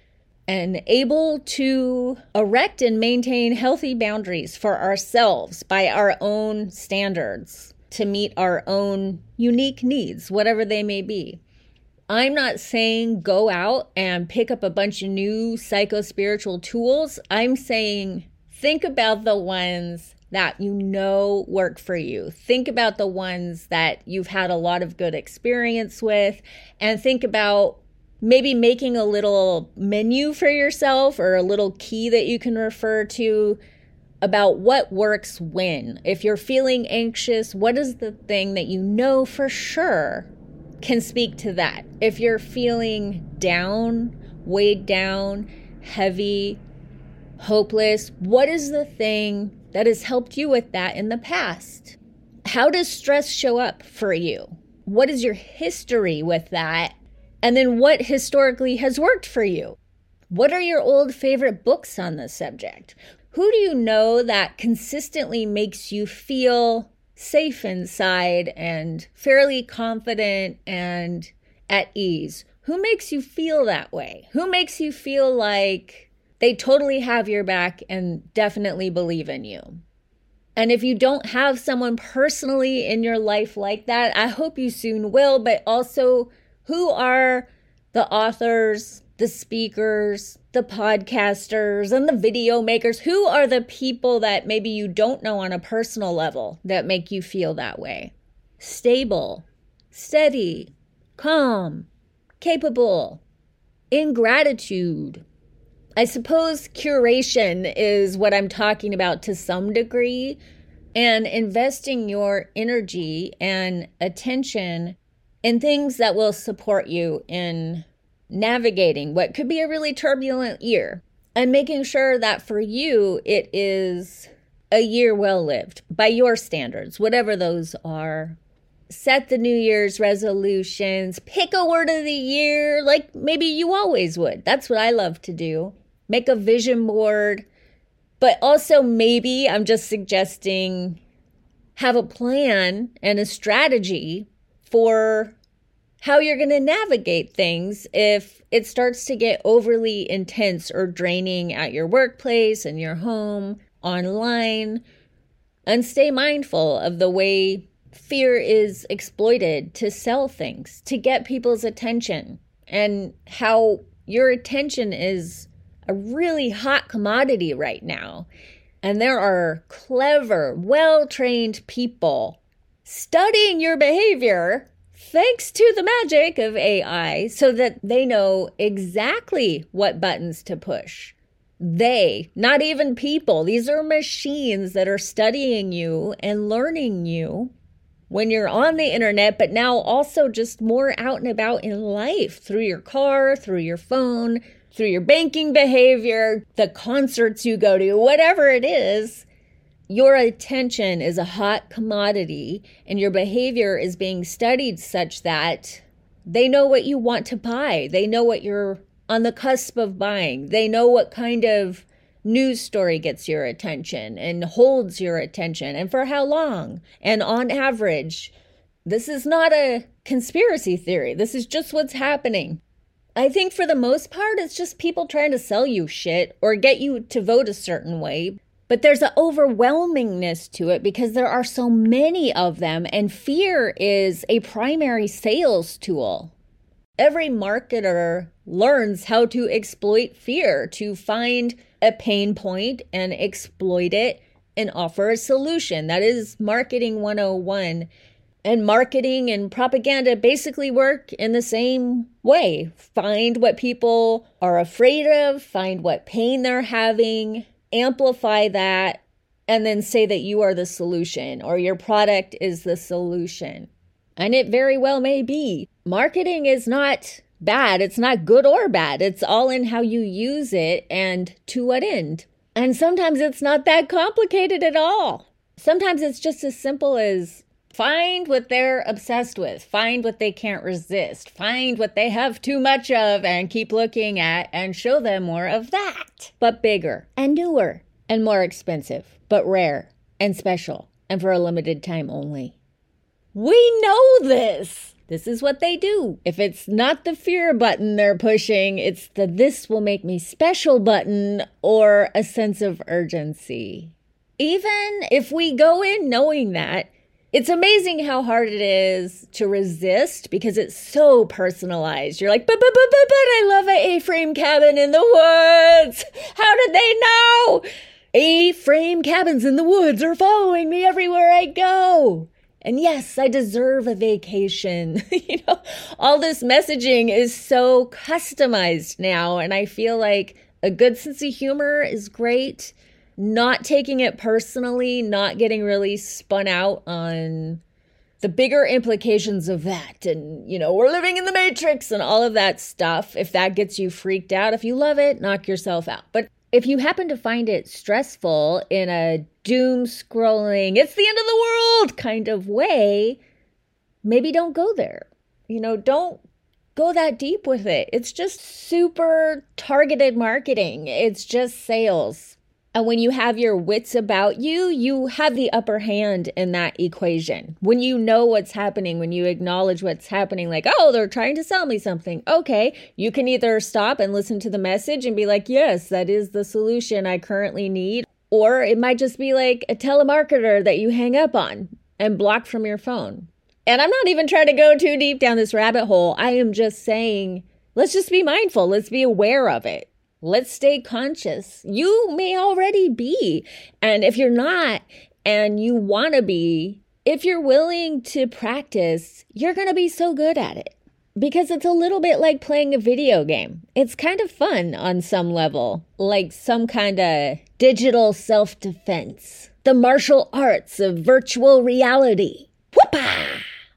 A: and able to erect and maintain healthy boundaries for ourselves by our own standards to meet our own unique needs, whatever they may be. I'm not saying go out and pick up a bunch of new psycho-spiritual tools. I'm saying think about the ones that you know work for you. Think about the ones that you've had a lot of good experience with, and think about maybe making a little menu for yourself or a little key that you can refer to about what works when. If you're feeling anxious, what is the thing that you know for sure can speak to that? If you're feeling down, weighed down, heavy, hopeless, what is the thing that has helped you with that in the past? How does stress show up for you? What is your history with that? And then what historically has worked for you? What are your old favorite books on the subject? Who do you know that consistently makes you feel safe inside and fairly confident and at ease? Who makes you feel that way? Who makes you feel like they totally have your back and definitely believe in you? And if you don't have someone personally in your life like that, I hope you soon will. But also, who are the authors, the speakers, the podcasters, and the video makers? Who are the people that maybe you don't know on a personal level that make you feel that way? Stable, steady, calm, capable, in gratitude. I suppose curation is what I'm talking about to some degree, and investing your energy and attention in things that will support you in navigating what could be a really turbulent year, and making sure that for you it is a year well lived by your standards, whatever those are. Set the New Year's resolutions, pick a word of the year like maybe you always would. That's what I love to do. Make a vision board, but also maybe I'm just suggesting have a plan and a strategy for how you're going to navigate things if it starts to get overly intense or draining at your workplace, in your home, online. And stay mindful of the way fear is exploited to sell things, to get people's attention, and how your attention is a really hot commodity right now. And there are clever, well-trained people studying your behavior thanks to the magic of AI so that they know exactly what buttons to push. They, not even people, these are machines that are studying you and learning you when you're on the internet, but now also just more out and about in life, through your car, through your phone, through your banking behavior, the concerts you go to, whatever it is. Your attention is a hot commodity, and your behavior is being studied such that they know what you want to buy. They know what you're on the cusp of buying. They know what kind of news story gets your attention and holds your attention, and for how long. And on average, this is not a conspiracy theory. This is just what's happening. I think for the most part, it's just people trying to sell you shit or get you to vote a certain way. But there's an overwhelmingness to it because there are so many of them, and fear is a primary sales tool. Every marketer learns how to exploit fear, to find a pain point and exploit it and offer a solution. That is marketing 101. And marketing and propaganda basically work in the same way. Find what people are afraid of, find what pain they're having, amplify that, and then say that you are the solution or your product is the solution. And it very well may be. Marketing is not bad. It's not good or bad. It's all in how you use it and to what end. And sometimes it's not that complicated at all. Sometimes it's just as simple as find what they're obsessed with. Find what they can't resist. Find what they have too much of and keep looking at and show them more of that. But bigger and newer and more expensive, but rare and special and for a limited time only. We know this. This is what they do. If it's not the fear button they're pushing, it's the this will make me special button or a sense of urgency. Even if we go in knowing that, it's amazing how hard it is to resist because it's so personalized. You're like, but I love an A-frame cabin in the woods. How did they know? A-frame cabins in the woods are following me everywhere I go. And yes, I deserve a vacation. All this messaging is so customized now. And I feel like a good sense of humor is great. Not taking it personally, not getting really spun out on the bigger implications of that. And, we're living in the Matrix and all of that stuff. If that gets you freaked out, if you love it, knock yourself out. But if you happen to find it stressful in a doom scrolling, it's the end of the world kind of way, maybe don't go there. Don't go that deep with it. It's just super targeted marketing. It's just sales. And when you have your wits about you, you have the upper hand in that equation. When you know what's happening, when you acknowledge what's happening, like, oh, they're trying to sell me something. Okay, you can either stop and listen to the message and be like, yes, that is the solution I currently need. Or it might just be like a telemarketer that you hang up on and block from your phone. And I'm not even trying to go too deep down this rabbit hole. I am just saying, let's just be mindful. Let's be aware of it. Let's stay conscious. You may already be. And if you're not, and you want to be, if you're willing to practice, you're going to be so good at it. Because it's a little bit like playing a video game. It's kind of fun on some level, like some kind of digital self-defense. The martial arts of virtual reality. Whoopah!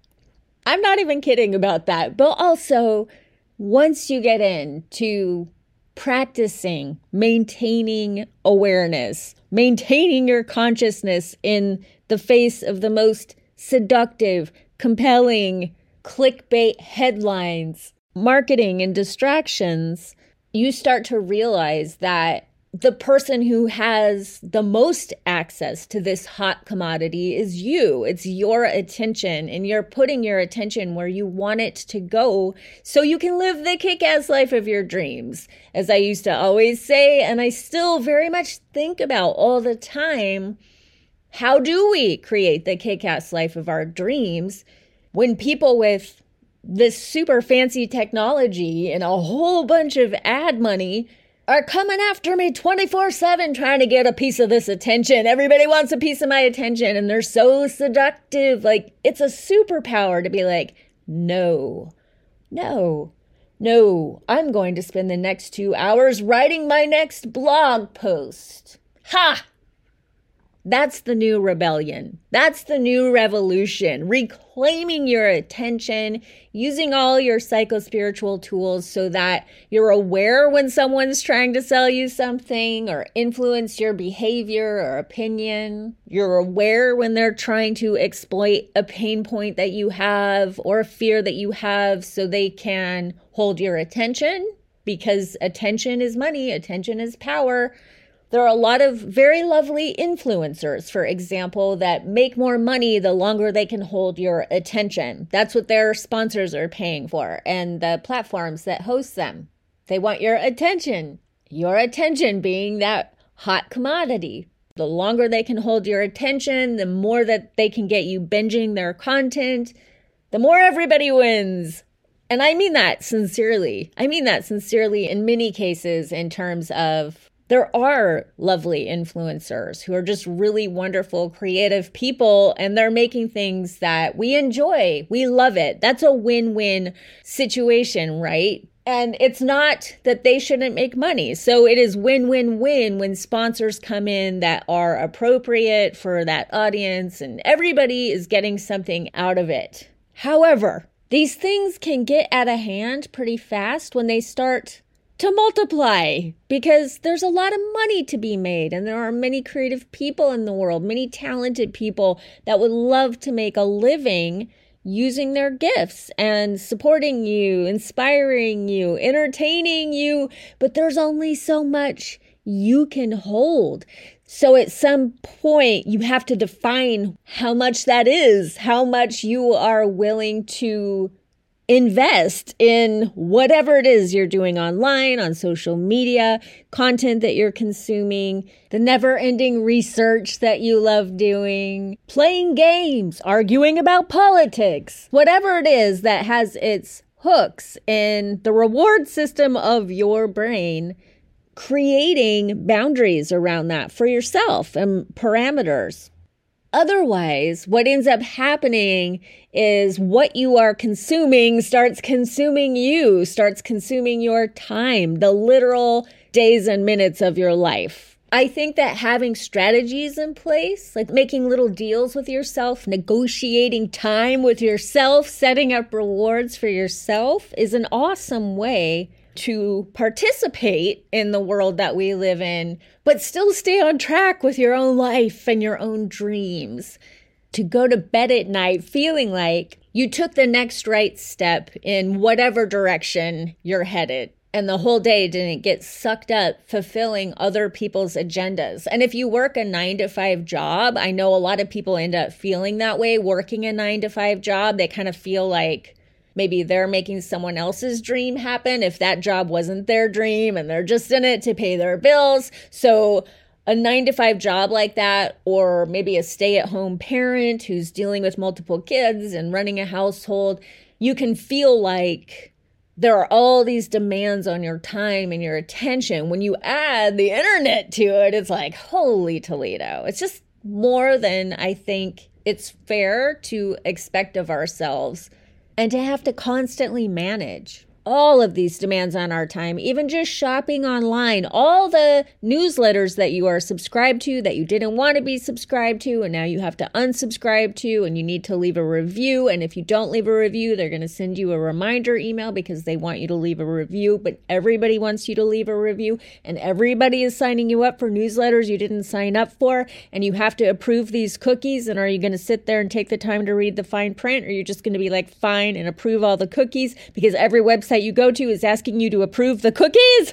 A: I'm not even kidding about that. But also, once you get into practicing, maintaining awareness, maintaining your consciousness in the face of the most seductive, compelling, clickbait headlines, marketing, and distractions, you start to realize that the person who has the most access to this hot commodity is you. It's your attention, and you're putting your attention where you want it to go so you can live the kick-ass life of your dreams. As I used to always say, and I still very much think about all the time, how do we create the kick-ass life of our dreams when people with this super fancy technology and a whole bunch of ad money are coming after me 24/7 trying to get a piece of this attention. Everybody wants a piece of my attention and they're so seductive. Like, it's a superpower to be like, no, I'm going to spend the next 2 hours writing my next blog post. Ha! That's the new rebellion. That's the new revolution. Reclaiming your attention, using all your psychospiritual tools so that you're aware when someone's trying to sell you something or influence your behavior or opinion. You're aware when they're trying to exploit a pain point that you have or a fear that you have so they can hold your attention, because attention is money, attention is power. There are a lot of very lovely influencers, for example, that make more money the longer they can hold your attention. That's what their sponsors are paying for, and the platforms that host them. They want your attention being that hot commodity. The longer they can hold your attention, the more that they can get you binging their content, the more everybody wins. And I mean that sincerely. In many cases, in terms of there are lovely influencers who are just really wonderful, creative people, and they're making things that we enjoy. We love it. That's a win-win situation, right? And it's not that they shouldn't make money. So it is win-win-win when sponsors come in that are appropriate for that audience and everybody is getting something out of it. However, these things can get out of hand pretty fast when they start to multiply, because there's a lot of money to be made and there are many creative people in the world, many talented people that would love to make a living using their gifts and supporting you, inspiring you, entertaining you, but there's only so much you can hold. So at some point, you have to define how much that is, how much you are willing to invest in whatever it is you're doing online, on social media, content that you're consuming, the never-ending research that you love doing, playing games, arguing about politics, whatever it is that has its hooks in the reward system of your brain, creating boundaries around that for yourself and parameters. Otherwise, what ends up happening is what you are consuming starts consuming you, starts consuming your time, the literal days and minutes of your life. I think that having strategies in place, like making little deals with yourself, negotiating time with yourself, setting up rewards for yourself is an awesome way to participate in the world that we live in, but still stay on track with your own life and your own dreams. To go to bed at night feeling like you took the next right step in whatever direction you're headed, and the whole day didn't get sucked up fulfilling other people's agendas. And if you work a 9-to-5 job, I know a lot of people end up feeling that way, working a 9-to-5 job. They kind of feel like maybe they're making someone else's dream happen if that job wasn't their dream and they're just in it to pay their bills. So a 9-to-5 job like that, or maybe a stay-at-home parent who's dealing with multiple kids and running a household, you can feel like there are all these demands on your time and your attention. When you add the internet to it, it's like, holy Toledo. It's just more than I think it's fair to expect of ourselves. And to have to constantly manage all of these demands on our time, even just shopping online, all the newsletters that you are subscribed to that you didn't want to be subscribed to, and now you have to unsubscribe to, and you need to leave a review. And if you don't leave a review, they're going to send you a reminder email because they want you to leave a review, but everybody wants you to leave a review, and everybody is signing you up for newsletters you didn't sign up for, and you have to approve these cookies. And are you going to sit there and take the time to read the fine print, or you're just going to be like, fine, and approve all the cookies because every website you go to is asking you to approve the cookies?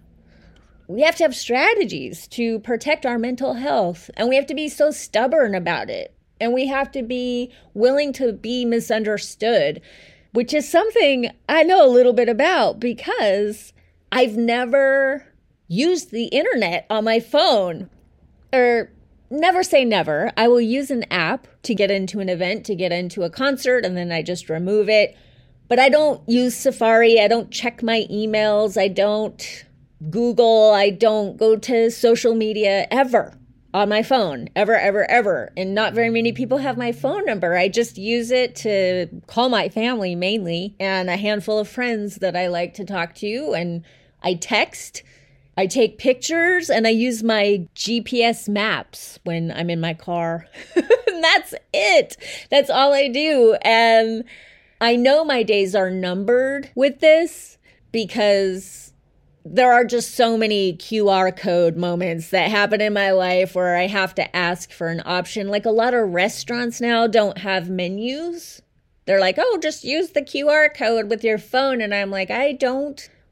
A: We have to have strategies to protect our mental health, and we have to be so stubborn about it, and we have to be willing to be misunderstood, which is something I know a little bit about because I've never used the internet on my phone. Or never say never. I will use an app to get into an event, to get into a concert, and then I just remove it. But I don't use Safari. I don't check my emails. I don't Google. I don't go to social media ever on my phone. Ever. And not very many people have my phone number. I just use it to call my family mainly and a handful of friends that I like to talk to. And I text. I take pictures, and I use my GPS maps when I'm in my car. And that's it. That's all I do. And I know my days are numbered with this because there are just so many QR code moments that happen in my life where I have to ask for an option. Like a lot of restaurants now don't have menus. They're like, oh, just use the QR code with your phone. And I'm like, I don't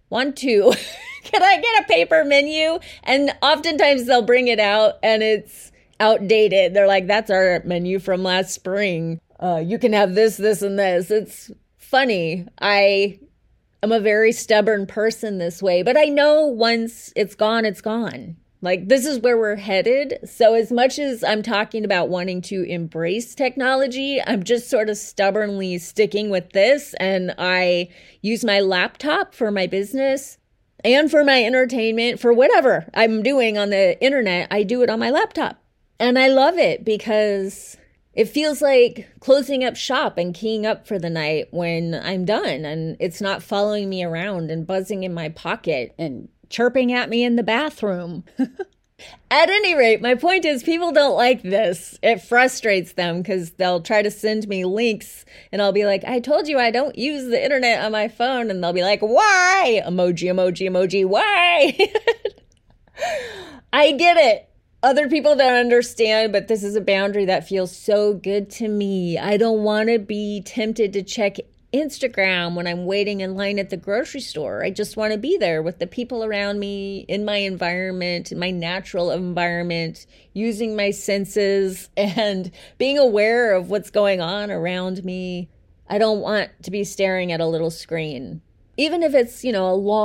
A: want to, can I get a paper menu? And oftentimes they'll bring it out and it's outdated. They're like, that's our menu from last spring. You can have this, this, and this. It's funny. I am a very stubborn person this way, but I know once it's gone, it's gone. Like, this is where we're headed. So as much as I'm talking about wanting to embrace technology, I'm just sort of stubbornly sticking with this. And I use my laptop for my business and for my entertainment, for whatever I'm doing on the internet. I do it on my laptop. And I love it because it feels like closing up shop and keying up for the night when I'm done. And it's not following me around and buzzing in my pocket and chirping at me in the bathroom. At any rate, my point is people don't like this. It frustrates them because they'll try to send me links and I'll be like, I told you I don't use the internet on my phone. And they'll be like, why? Emoji, emoji, emoji, why? I get it. Other people don't understand, but this is a boundary that feels so good to me. I don't want to be tempted to check Instagram when I'm waiting in line at the grocery store. I just want to be there with the people around me, in my environment, in my natural environment, using my senses and being aware of what's going on around me. I don't want to be staring at a little screen, even if it's, a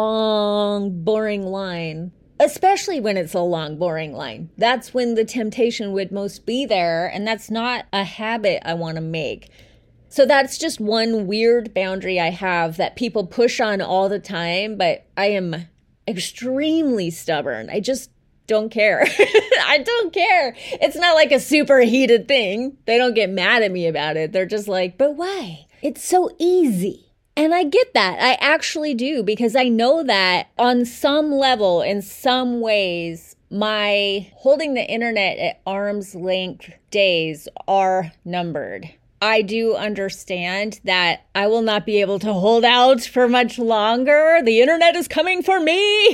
A: long, boring line. Especially when it's a long, boring line. That's when the temptation would most be there, and that's not a habit I want to make. So that's just one weird boundary I have that people push on all the time, but I am extremely stubborn. I just don't care. I don't care. It's not like a super heated thing. They don't get mad at me about it. They're just like, but why? It's so easy. And I get that. I actually do, because I know that on some level, in some ways, my holding the internet at arm's length days are numbered. I do understand that I will not be able to hold out for much longer. The internet is coming for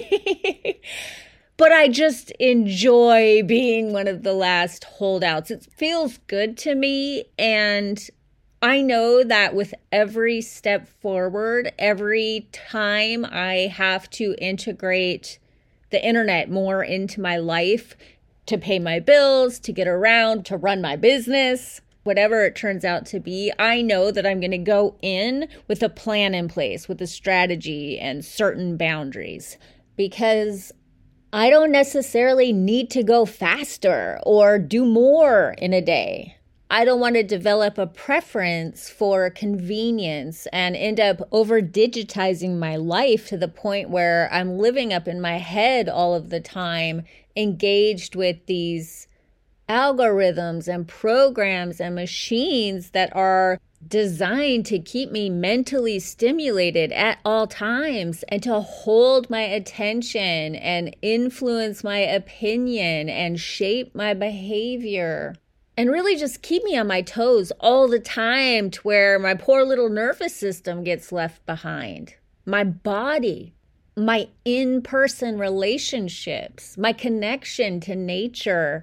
A: me. But I just enjoy being one of the last holdouts. It feels good to me. And I know that with every step forward, every time I have to integrate the internet more into my life to pay my bills, to get around, to run my business, whatever it turns out to be, I know that I'm going to go in with a plan in place, with a strategy and certain boundaries, because I don't necessarily need to go faster or do more in a day. I don't want to develop a preference for convenience and end up over digitizing my life to the point where I'm living up in my head all of the time, engaged with these algorithms and programs and machines that are designed to keep me mentally stimulated at all times and to hold my attention and influence my opinion and shape my behavior and really just keep me on my toes all the time, to where my poor little nervous system gets left behind. My body, my in-person relationships, my connection to nature.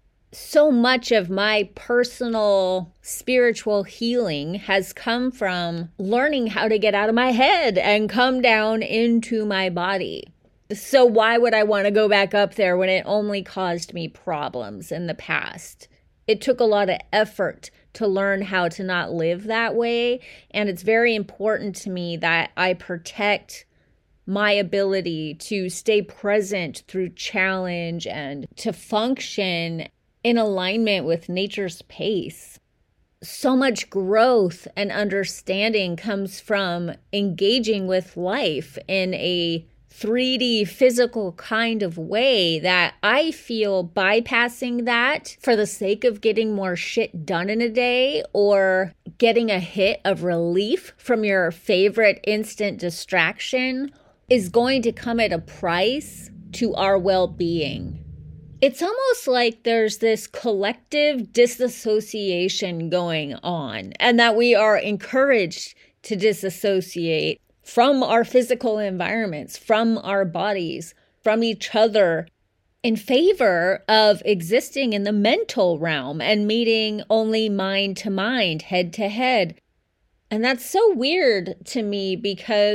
A: So much of my personal spiritual healing has come from learning how to get out of my head and come down into my body. So why would I want to go back up there when it only caused me problems in the past? It took a lot of effort to learn how to not live that way. And it's very important to me that I protect my ability to stay present through challenge and to function in alignment with nature's pace. So much growth and understanding comes from engaging with life in a 3D physical kind of way that I feel bypassing that for the sake of getting more shit done in a day or getting a hit of relief from your favorite instant distraction is going to come at a price to our well-being. It's almost like there's this collective disassociation going on, and that we are encouraged to disassociate from our physical environments, from our bodies, from each other, in favor of existing in the mental realm and meeting only mind to mind, head to head. And that's so weird to me, because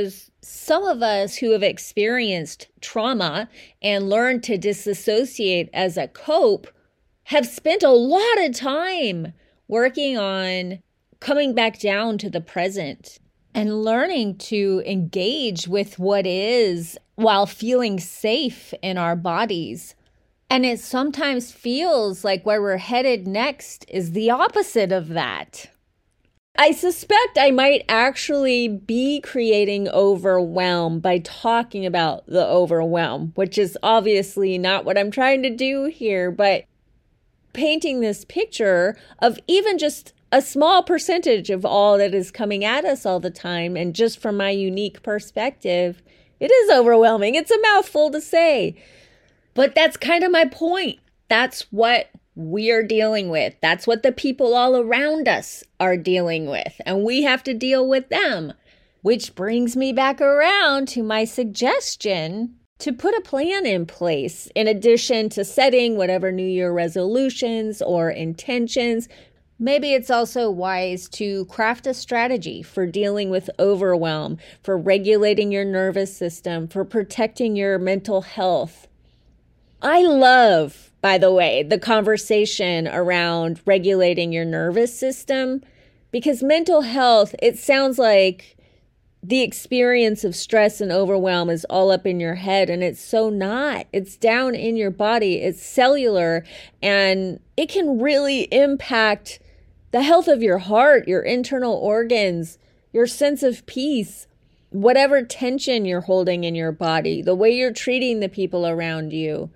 A: some of us who have experienced trauma and learned to disassociate as a cope have spent a lot of time working on coming back down to the present and learning to engage with what is while feeling safe in our bodies. And it sometimes feels like where we're headed next is the opposite of that. I suspect I might actually be creating overwhelm by talking about the overwhelm, which is obviously not what I'm trying to do here, but painting this picture of even just a small percentage of all that is coming at us all the time. And just from my unique perspective, it is overwhelming. It's a mouthful to say, but that's kind of my point. That's what we're dealing with. That's what the people all around us are dealing with. And we have to deal with them, which brings me back around to my suggestion to put a plan in place in addition to setting whatever New Year resolutions or intentions. Maybe it's also wise to craft a strategy for dealing with overwhelm, for regulating your nervous system, for protecting your mental health. I love, by the way, the conversation around regulating your nervous system, because mental health, it sounds like the experience of stress and overwhelm is all up in your head, and it's so not. It's down in your body. It's cellular, and it can really impact the health of your heart, your internal organs, your sense of peace, whatever tension you're holding in your body, the way you're treating the people around you.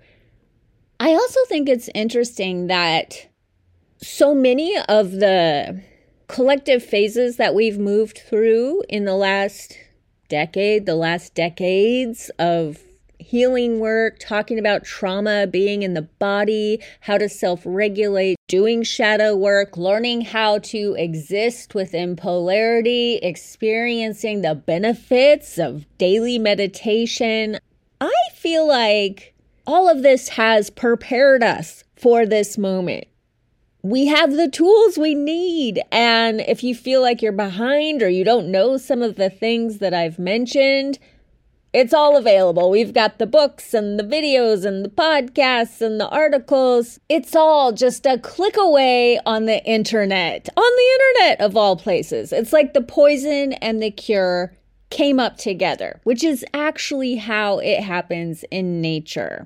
A: I also think it's interesting that so many of the collective phases that we've moved through in the last decade, the last decades of healing work, talking about trauma, being in the body, how to self-regulate, doing shadow work, learning how to exist within polarity, experiencing the benefits of daily meditation. I feel like all of this has prepared us for this moment. We have the tools we need. And if you feel like you're behind or you don't know some of the things that I've mentioned, it's all available. We've got the books and the videos and the podcasts and the articles. It's all just a click away on the internet. On the internet, of all places. It's like the poison and the cure came up together, which is actually how it happens in nature.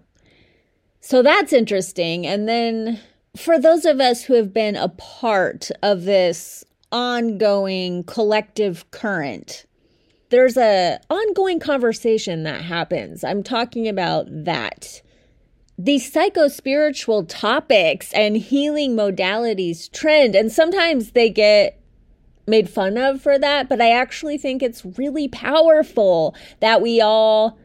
A: So that's interesting. And then for those of us who have been a part of this ongoing collective current, there's an ongoing conversation that happens. I'm talking about that. These psycho-spiritual topics and healing modalities trend, and sometimes they get made fun of for that, but I actually think it's really powerful that we all,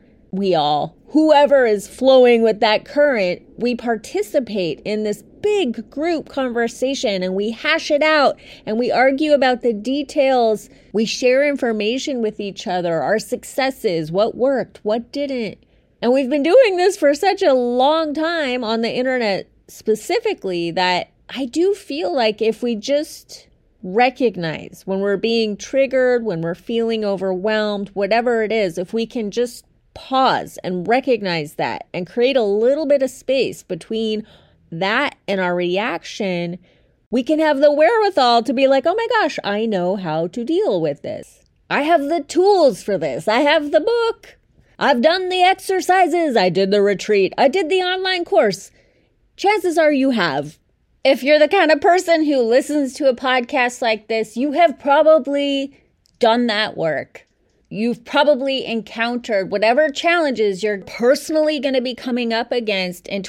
A: whoever is flowing with that current, we participate in this big group conversation and we hash it out and we argue about the details. We share information with each other, our successes, what worked, what didn't. And we've been doing this for such a long time on the internet specifically that I do feel like if we just recognize when we're being triggered, when we're feeling overwhelmed, whatever it is, if we can just pause and recognize that and create a little bit of space between that and our reaction, we can have the wherewithal to be like, oh my gosh, I know how to deal with this. I have the tools for this. I have the book. I've done the exercises. I did the retreat. I did the online course. Chances are you have. If you're the kind of person who listens to a podcast like this, you have probably done that work. You've probably encountered whatever challenges you're personally going to be coming up against in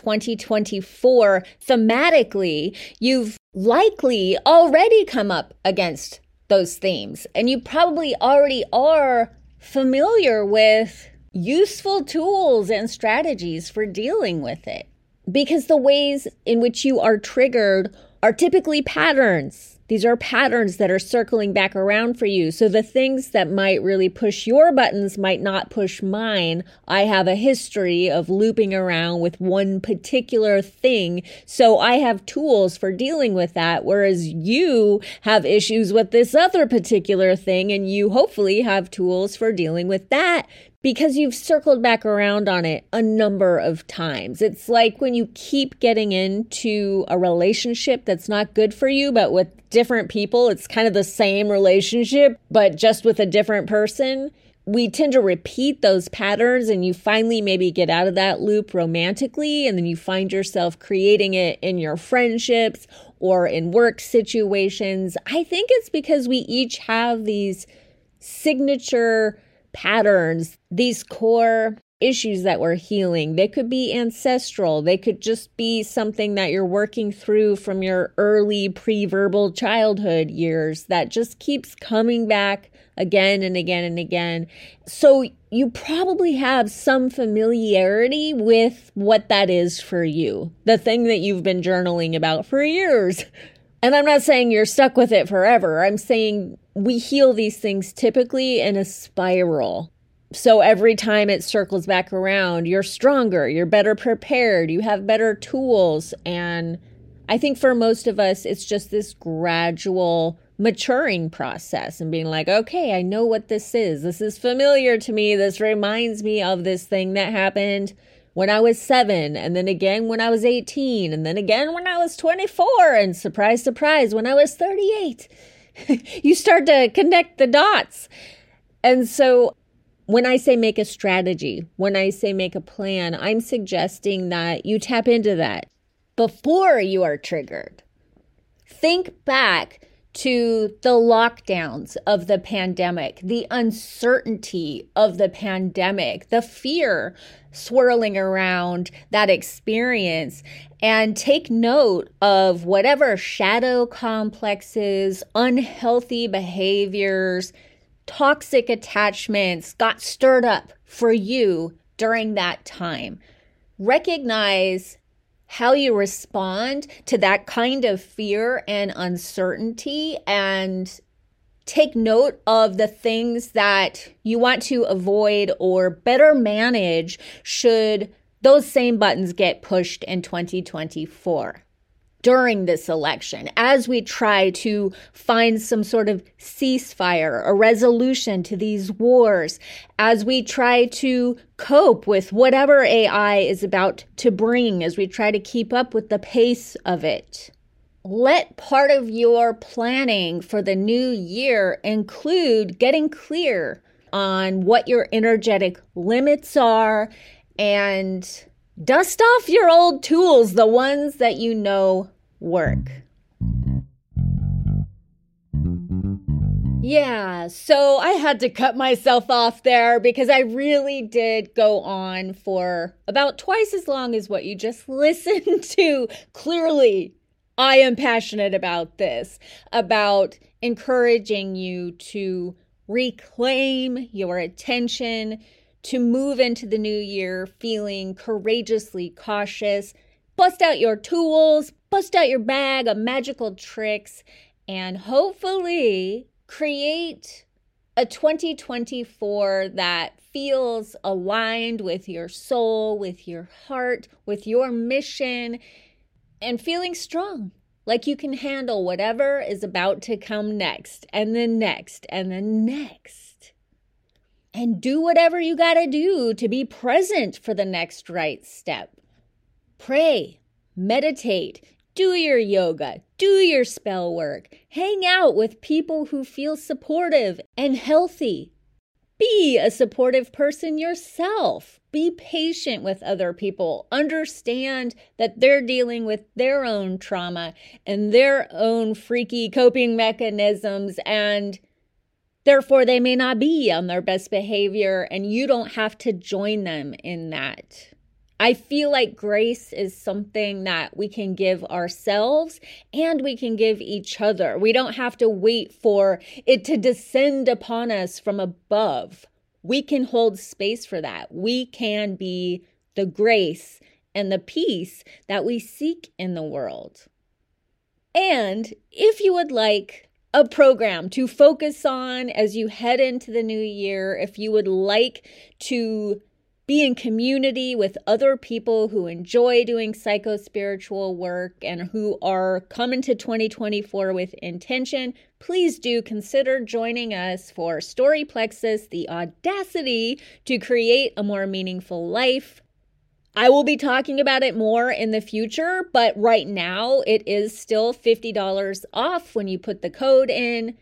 A: 2024 thematically. You've likely already come up against those themes, and you probably already are familiar with useful tools and strategies for dealing with it. Because the ways in which you are triggered are typically patterns. These are patterns that are circling back around for you. So the things that might really push your buttons might not push mine. I have a history of looping around with one particular thing. So I have tools for dealing with that. Whereas you have issues with this other particular thing, and you hopefully have tools for dealing with that, because you've circled back around on it a number of times. It's like when you keep getting into a relationship that's not good for you, but with different people, it's kind of the same relationship, but just with a different person. We tend to repeat those patterns, and you finally maybe get out of that loop romantically, and then you find yourself creating it in your friendships or in work situations. I think it's because we each have these signature patterns, these core issues that we're healing. They could be ancestral. They could just be something that you're working through from your early pre-verbal childhood years that just keeps coming back again and again and again. So you probably have some familiarity with what that is for you, the thing that you've been journaling about for years. And I'm not saying you're stuck with it forever. I'm saying we heal these things typically in a spiral. So every time it circles back around, you're stronger, you're better prepared, you have better tools. And I think for most of us, it's just this gradual maturing process and being like, okay, I know what this is. This is familiar to me. This reminds me of this thing that happened when I was 7, and then again when I was 18, and then again when I was 24, and surprise, surprise, when I was 38. You start to connect the dots. And so when I say make a strategy, when I say make a plan, I'm suggesting that you tap into that before you are triggered. Think back to the lockdowns of the pandemic, the uncertainty of the pandemic, the fear swirling around that experience, and take note of whatever shadow complexes, unhealthy behaviors, toxic attachments got stirred up for you during that time. Recognize how you respond to that kind of fear and uncertainty, and take note of the things that you want to avoid or better manage should those same buttons get pushed in 2024. During this election, as we try to find some sort of ceasefire, a resolution to these wars, as we try to cope with whatever AI is about to bring, as we try to keep up with the pace of it. Let part of your planning for the new year include getting clear on what your energetic limits are, and dust off your old tools, the ones that you know work. Yeah, so I had to cut myself off there because I really did go on for about twice as long as what you just listened to. Clearly, I am passionate about this, about encouraging you to reclaim your attention, to move into the new year feeling courageously cautious. Bust out your tools, bust out your bag of magical tricks, and hopefully create a 2024 that feels aligned with your soul, with your heart, with your mission, and feeling strong, like you can handle whatever is about to come next, and then next, and then next. And do whatever you gotta do to be present for the next right step. Pray, meditate, do your yoga, do your spell work, hang out with people who feel supportive and healthy. Be a supportive person yourself. Be patient with other people. Understand that they're dealing with their own trauma and their own freaky coping mechanisms, and therefore they may not be on their best behavior, and you don't have to join them in that. I feel like grace is something that we can give ourselves and we can give each other. We don't have to wait for it to descend upon us from above. We can hold space for that. We can be the grace and the peace that we seek in the world. And if you would like a program to focus on as you head into the new year, if you would like to be in community with other people who enjoy doing psychospiritual work and who are coming to 2024 with intention, please do consider joining us for Story Plexus, the audacity to create a more meaningful life. I will be talking about it more in the future, but right now it is still $50 off when you put the code in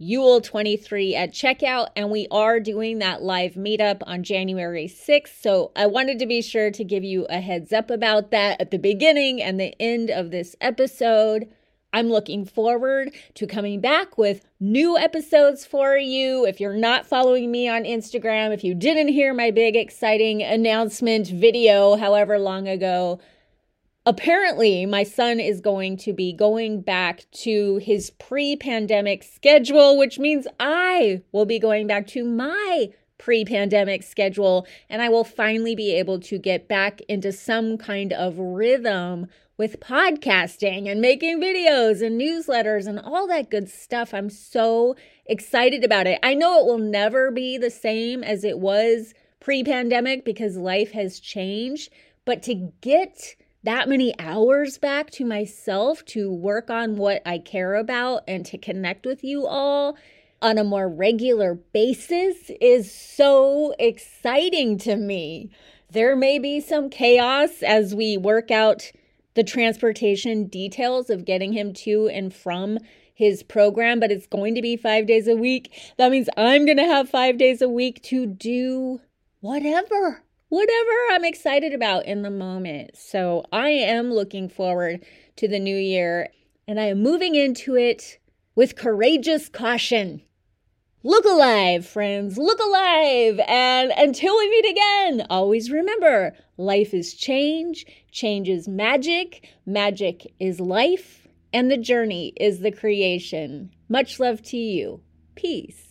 A: Yule23 at checkout, and we are doing that live meetup on January 6th. So I wanted to be sure to give you a heads up about that at the beginning and the end of this episode. I'm looking forward to coming back with new episodes for you. If you're not following me on Instagram, if you didn't hear my big exciting announcement video however long ago, apparently my son is going to be going back to his pre-pandemic schedule, which means I will be going back to my pre-pandemic schedule, and I will finally be able to get back into some kind of rhythm with podcasting and making videos and newsletters and all that good stuff. I'm so excited about it. I know it will never be the same as it was pre-pandemic because life has changed, but to get that many hours back to myself to work on what I care about and to connect with you all on a more regular basis is so exciting to me. There may be some chaos as we work out the transportation details of getting him to and from his program, but it's going to be 5 days a week. That means I'm going to have 5 days a week to do whatever I'm excited about in the moment. So I am looking forward to the new year, and I am moving into it with courageous caution. Look alive, friends, look alive. And until we meet again, always remember, life is change, change is magic, magic is life, and the journey is the creation. Much love to you. Peace.